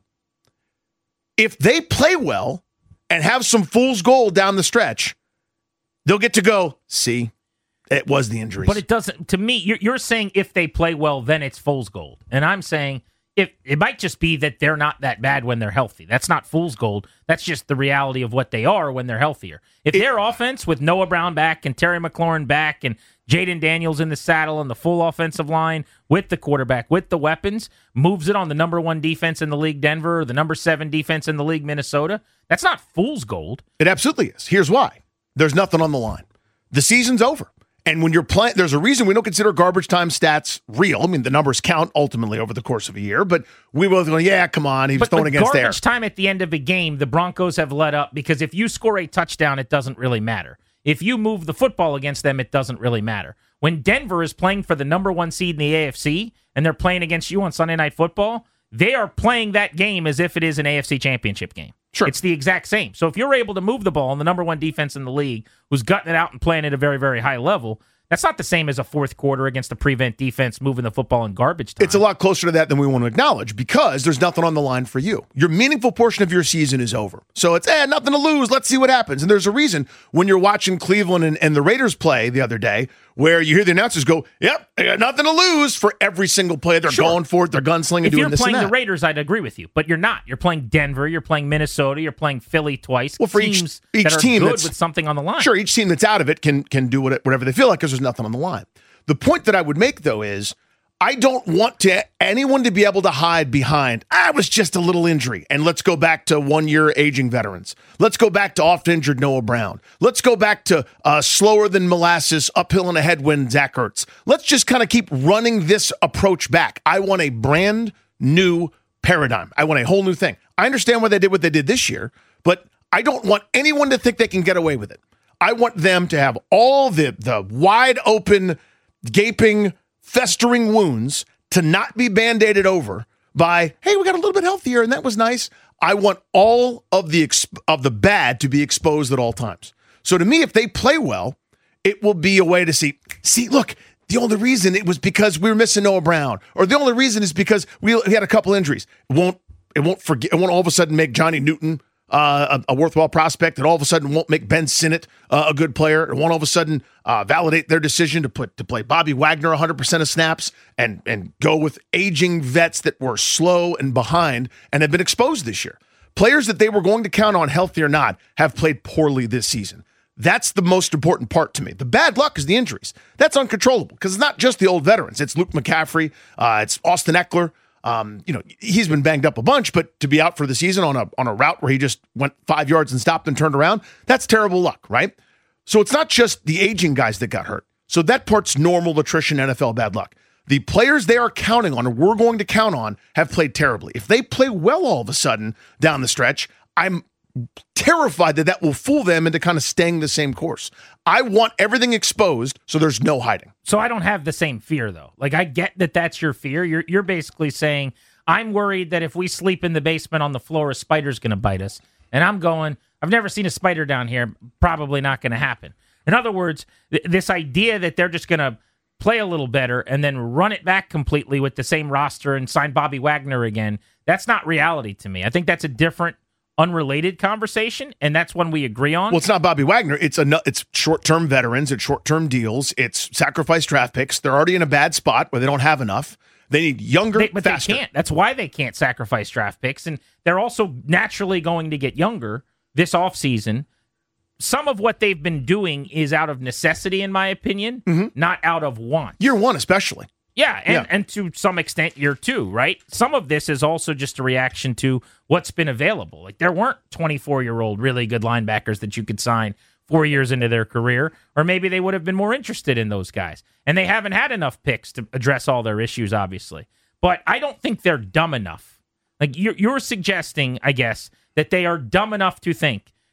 If they play well and have some fool's gold down the stretch, they'll get to go, see, it was the injuries. But it doesn't, to me, you're, you're saying if they play well, then it's fool's gold. And I'm saying if it might just be that they're not that bad when they're healthy. That's not fool's gold. That's just the reality of what they are when they're healthier. If it, their offense with Noah Brown back and Terry McLaurin back and Jaden Daniels in the saddle and the full offensive line with the quarterback, with the weapons, moves it on the number one defense in the league, Denver, or the number seven defense in the league, Minnesota, that's not fool's gold. It absolutely is. Here's why. There's nothing on the line. The season's over. And when you're playing, there's a reason we don't consider garbage time stats real. I mean, the numbers count ultimately over the course of a year, but we both go, yeah, come on, he was but throwing against there. Garbage time at the end of a game, the Broncos have let up because if you score a touchdown, it doesn't really matter. If you move the football against them, it doesn't really matter. When Denver is playing for the number one seed in the A F C and they're playing against you on Sunday Night Football, they are playing that game as if it is an A F C championship game. Sure. It's the exact same. So if you're able to move the ball on the number one defense in the league, who's gutting it out and playing at a very, very high level, that's not the same as a fourth quarter against the prevent defense moving the football in garbage time. It's a lot closer to that than we want to acknowledge because there's nothing on the line for you. Your meaningful portion of your season is over. So it's, eh, nothing to lose. Let's see what happens. And there's a reason when you're watching Cleveland and, and the Raiders play the other day where you hear the announcers go, yep, I got nothing to lose for every single play. They're sure. going for it. They're gunslinging, if doing you're this and playing that. the Raiders, I'd agree with you. But you're not. You're playing Denver. You're playing Minnesota. You're playing Philly twice. Well, for teams each, each that are team good that's, with something on the line. Sure, each team that's out of it can, can do whatever they feel like because there's nothing on the line. The point that I would make, though, is I don't want to anyone to be able to hide behind, ah, it was just a little injury, and let's go back to one-year aging veterans. Let's go back to oft-injured Noah Brown. Let's go back to uh, slower than molasses, uphill in a headwind, Zach Ertz. Let's just kind of keep running this approach back. I want a brand new paradigm. I want a whole new thing. I understand why they did what they did this year, but I don't want anyone to think they can get away with it. I want them to have all the the wide open, gaping, festering wounds to not be band-aided over by, hey, we got a little bit healthier and that was nice. I want all of the exp- of the bad to be exposed at all times. So to me, if they play well, it will be a way to see, see, look, the only reason it was because we were missing Noah Brown, or the only reason is because we, we had a couple injuries. It won't, it won't forget, it won't all of a sudden make Johnny Newton Uh, a, a worthwhile prospect that all of a sudden won't make Ben Sinnott uh, a good player. It won't all of a sudden uh, validate their decision to put to play Bobby Wagner one hundred percent of snaps and and go with aging vets that were slow and behind and have been exposed this year. Players that they were going to count on, healthy or not, have played poorly this season. That's the most important part to me. The bad luck is the injuries. That's uncontrollable because it's not just the old veterans. It's Luke McCaffrey. Uh, it's Austin Eckler. Um, you know, he's been banged up a bunch, but to be out for the season on a on a route where he just went five yards and stopped and turned around, that's terrible luck, right? So it's not just the aging guys that got hurt. So that part's normal attrition, N F L bad luck. The players they are counting on, or we're going to count on, have played terribly. If they play well all of a sudden down the stretch, I'm terrified that that will fool them into kind of staying the same course. I want everything exposed so there's no hiding. So I don't have the same fear, though. Like, I get that that's your fear. You're you're basically saying, I'm worried that if we sleep in the basement on the floor, a spider's going to bite us. And I'm going, I've never seen a spider down here. Probably not going to happen. In other words, th- this idea that they're just going to play a little better and then run it back completely with the same roster and sign Bobby Wagner again, that's not reality to me. I think that's a different, unrelated conversation, and that's one we agree on. Well, it's not Bobby Wagner. It's a it's short-term veterans. It's short-term deals. It's sacrifice draft picks. They're already in a bad spot where they don't have enough. They need younger, they, but faster. they can't. That's why they can't sacrifice draft picks, and they're also naturally going to get younger this offseason. Some of what they've been doing is out of necessity, in my opinion, mm-hmm. not out of want. Year one, especially. Yeah, and, yeah, and to some extent, year two, right? Some of this is also just a reaction to what's been available. Like, there weren't twenty-four-year-old really good linebackers that you could sign four years into their career, or maybe they would have been more interested in those guys. And they haven't had enough picks to address all their issues, obviously. But I don't think they're dumb enough. Like, you're, you're suggesting, I guess, that they are dumb enough to think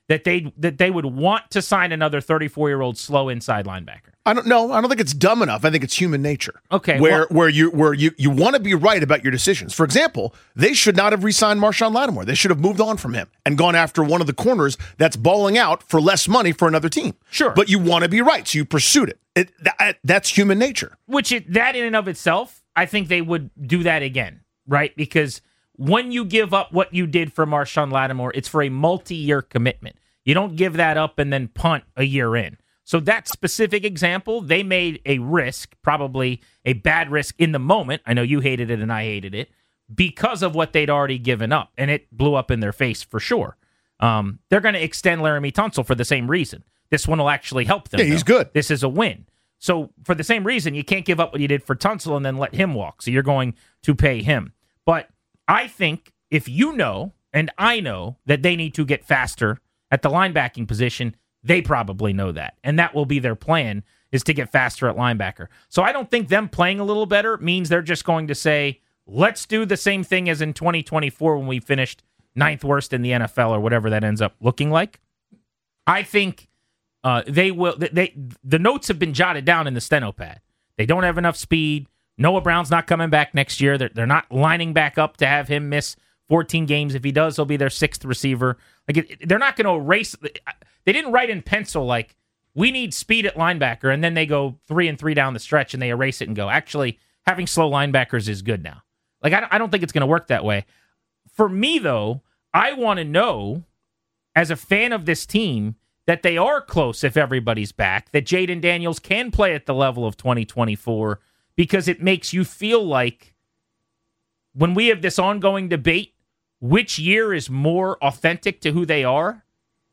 that they that they would want to sign another thirty-four-year-old slow inside linebacker? I don't know. I don't think it's dumb enough. I think it's human nature. Okay, where well- where you where you you want to be right about your decisions. For example, they should not have re-signed Marshawn Lattimore. They should have moved on from him and gone after one of the corners that's balling out for less money for another team. Sure, but you want to be right, so you pursued it. It that, that's human nature. Which it, that in and of itself, I think they would do that again, right? Because when you give up what you did for Marshawn Lattimore, it's for a multi-year commitment. You don't give that up and then punt a year in. So that specific example, they made a risk, probably a bad risk in the moment. I know you hated it and I hated it because of what they'd already given up, and it blew up in their face for sure. Um, they're going to extend Laramie Tunsil for the same reason. This one will actually help them. Yeah, he's though. good. This is a win. So for the same reason, you can't give up what you did for Tunsil and then let him walk. So you're going to pay him. But I think if you know, and I know, that they need to get faster at the linebacking position, they probably know that. And that will be their plan, is to get faster at linebacker. So I don't think them playing a little better means they're just going to say, let's do the same thing as in twenty twenty-four when we finished ninth worst in the N F L or whatever that ends up looking like. I think uh, they will. They the notes have been jotted down in the steno pad. They don't have enough speed. Noah Brown's not coming back next year. They're, they're not lining back up to have him miss fourteen games. If he does, he'll be their sixth receiver. Like it, they're not going to erase. They didn't write in pencil like we need speed at linebacker, and then they go three and three down the stretch and they erase it and go, actually, having slow linebackers is good now. Like I, I don't think it's going to work that way. For me, though, I want to know, as a fan of this team, that they are close if everybody's back, that Jaden Daniels can play at the level of twenty twenty-four, because it makes you feel like when we have this ongoing debate, which year is more authentic to who they are,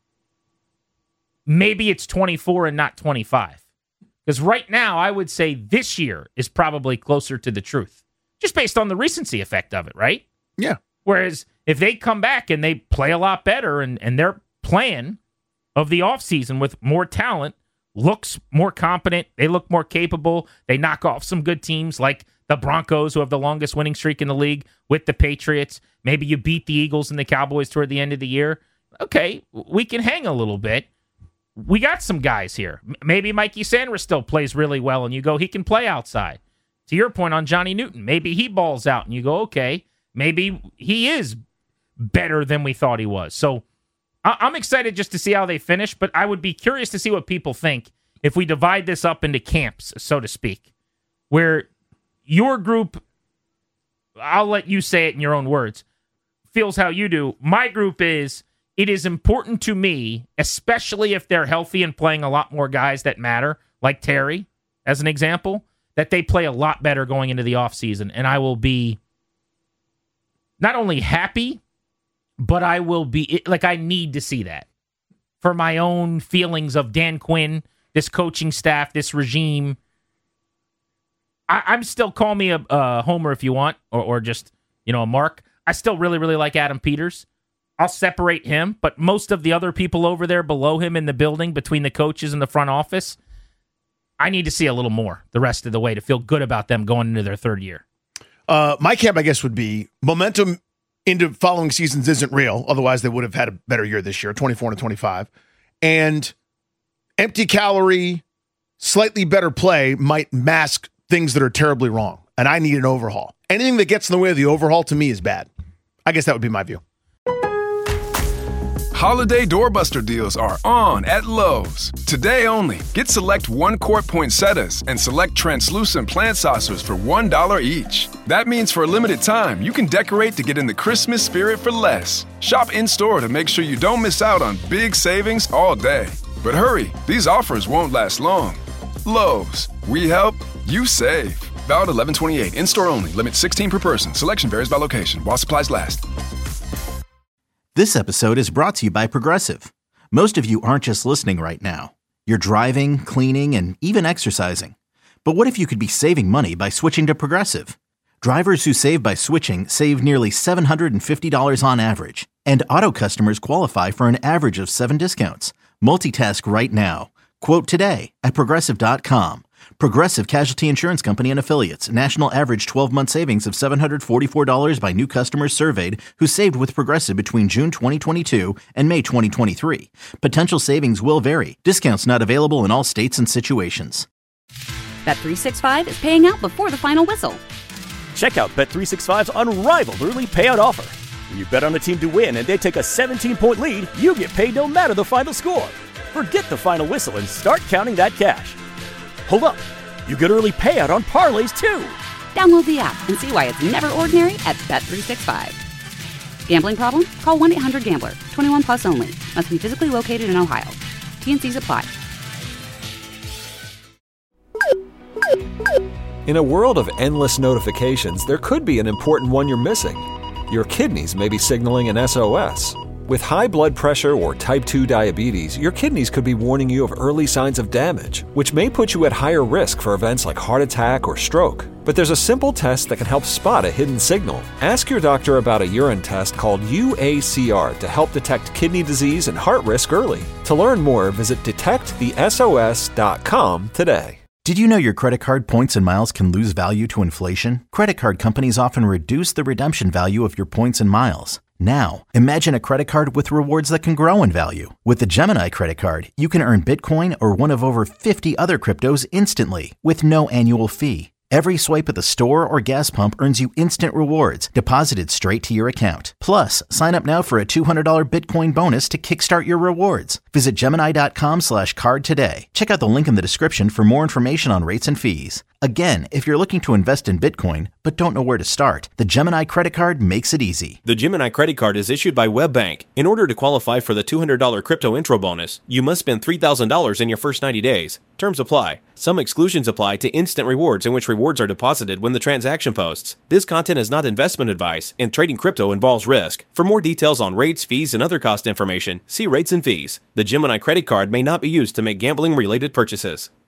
maybe it's twenty-four and not twenty-five. Because right now, I would say this year is probably closer to the truth, just based on the recency effect of it, right? Yeah. Whereas if they come back and they play a lot better and, and their plan of the offseason with more talent looks more competent, they look more capable, they knock off some good teams like the Broncos, who have the longest winning streak in the league, with the Patriots. Maybe you beat the Eagles and the Cowboys toward the end of the year. Okay, we can hang a little bit. We got some guys here. Maybe Mikey Sanders still plays really well, and you go, he can play outside. To your point on Johnny Newton, maybe he balls out, and you go, okay, maybe he is better than we thought he was. So I- I'm excited just to see how they finish, but I would be curious to see what people think if we divide this up into camps, so to speak, where your group, I'll let you say it in your own words, feels how you do. My group is, it is important to me, especially if they're healthy and playing a lot more guys that matter, like Terry, as an example, that they play a lot better going into the offseason. And I will be not only happy, but I will be, like, I need to see that for my own feelings of Dan Quinn, this coaching staff, this regime. I, I'm still, call me a, a homer if you want, or, or just, you know, a mark. I still really, really like Adam Peters. I'll separate him, but most of the other people over there below him in the building, between the coaches and the front office, I need to see a little more the rest of the way to feel good about them going into their third year. Uh, my camp, I guess, would be momentum into following seasons isn't real. Otherwise, they would have had a better year this year, twenty-four to twenty-five. And empty calorie, slightly better play might mask things that are terribly wrong. And I need an overhaul. Anything that gets in the way of the overhaul, to me, is bad. I guess that would be my view. Holiday doorbuster deals are on at Lowe's. Today only, get select one-quart poinsettias and select translucent plant saucers for one dollar each. That means for a limited time, you can decorate to get in the Christmas spirit for less. Shop in-store to make sure you don't miss out on big savings all day. But hurry, these offers won't last long. Lowe's, we help, you save. Valid eleven twenty-eight, in-store only, limit sixteen per person. Selection varies by location, while supplies last. This episode is brought to you by Progressive. Most of you aren't just listening right now. You're driving, cleaning, and even exercising. But what if you could be saving money by switching to Progressive? Drivers who save by switching save nearly seven hundred fifty dollars on average. And auto customers qualify for an average of seven discounts. Multitask right now. Quote today at Progressive dot com. Progressive Casualty Insurance Company and Affiliates. National average twelve-month savings of seven hundred forty-four dollars by new customers surveyed who saved with Progressive between June twenty twenty-two and May twenty twenty-three. Potential savings will vary. Discounts not available in all states and situations. Bet three sixty-five is paying out before the final whistle. Check out Bet three sixty-five's unrivaled early payout offer. When you bet on a team to win and they take a seventeen-point lead, you get paid no matter the final score. Forget the final whistle and start counting that cash. Hold up. You get early payout on parlays, too. Download the app and see why it's never ordinary at Bet three sixty-five. Gambling problem? Call one eight hundred gambler. twenty-one plus only. Must be physically located in Ohio. T N Cs apply. In a world of endless notifications, there could be an important one you're missing. Your kidneys may be signaling an S O S. With high blood pressure or type two diabetes, your kidneys could be warning you of early signs of damage, which may put you at higher risk for events like heart attack or stroke. But there's a simple test that can help spot a hidden signal. Ask your doctor about a urine test called U A C R to help detect kidney disease and heart risk early. To learn more, visit detect the S O S dot com today. Did you know your credit card points and miles can lose value to inflation? Credit card companies often reduce the redemption value of your points and miles. Now, imagine a credit card with rewards that can grow in value. With the Gemini credit card, you can earn Bitcoin or one of over fifty other cryptos instantly with no annual fee. Every swipe at the store or gas pump earns you instant rewards deposited straight to your account. Plus, sign up now for a two hundred dollars Bitcoin bonus to kickstart your rewards. Visit Gemini.com slash card today. Check out the link in the description for more information on rates and fees. Again, if you're looking to invest in Bitcoin but don't know where to start, the Gemini credit card makes it easy. The Gemini credit card is issued by WebBank. In order to qualify for the two hundred dollars crypto intro bonus, you must spend three thousand dollars in your first ninety days. Terms apply. Some exclusions apply to instant rewards in which rewards are deposited when the transaction posts. This content is not investment advice, and trading crypto involves risk. For more details on rates, fees, and other cost information, see rates and fees. The Gemini credit card may not be used to make gambling-related purchases.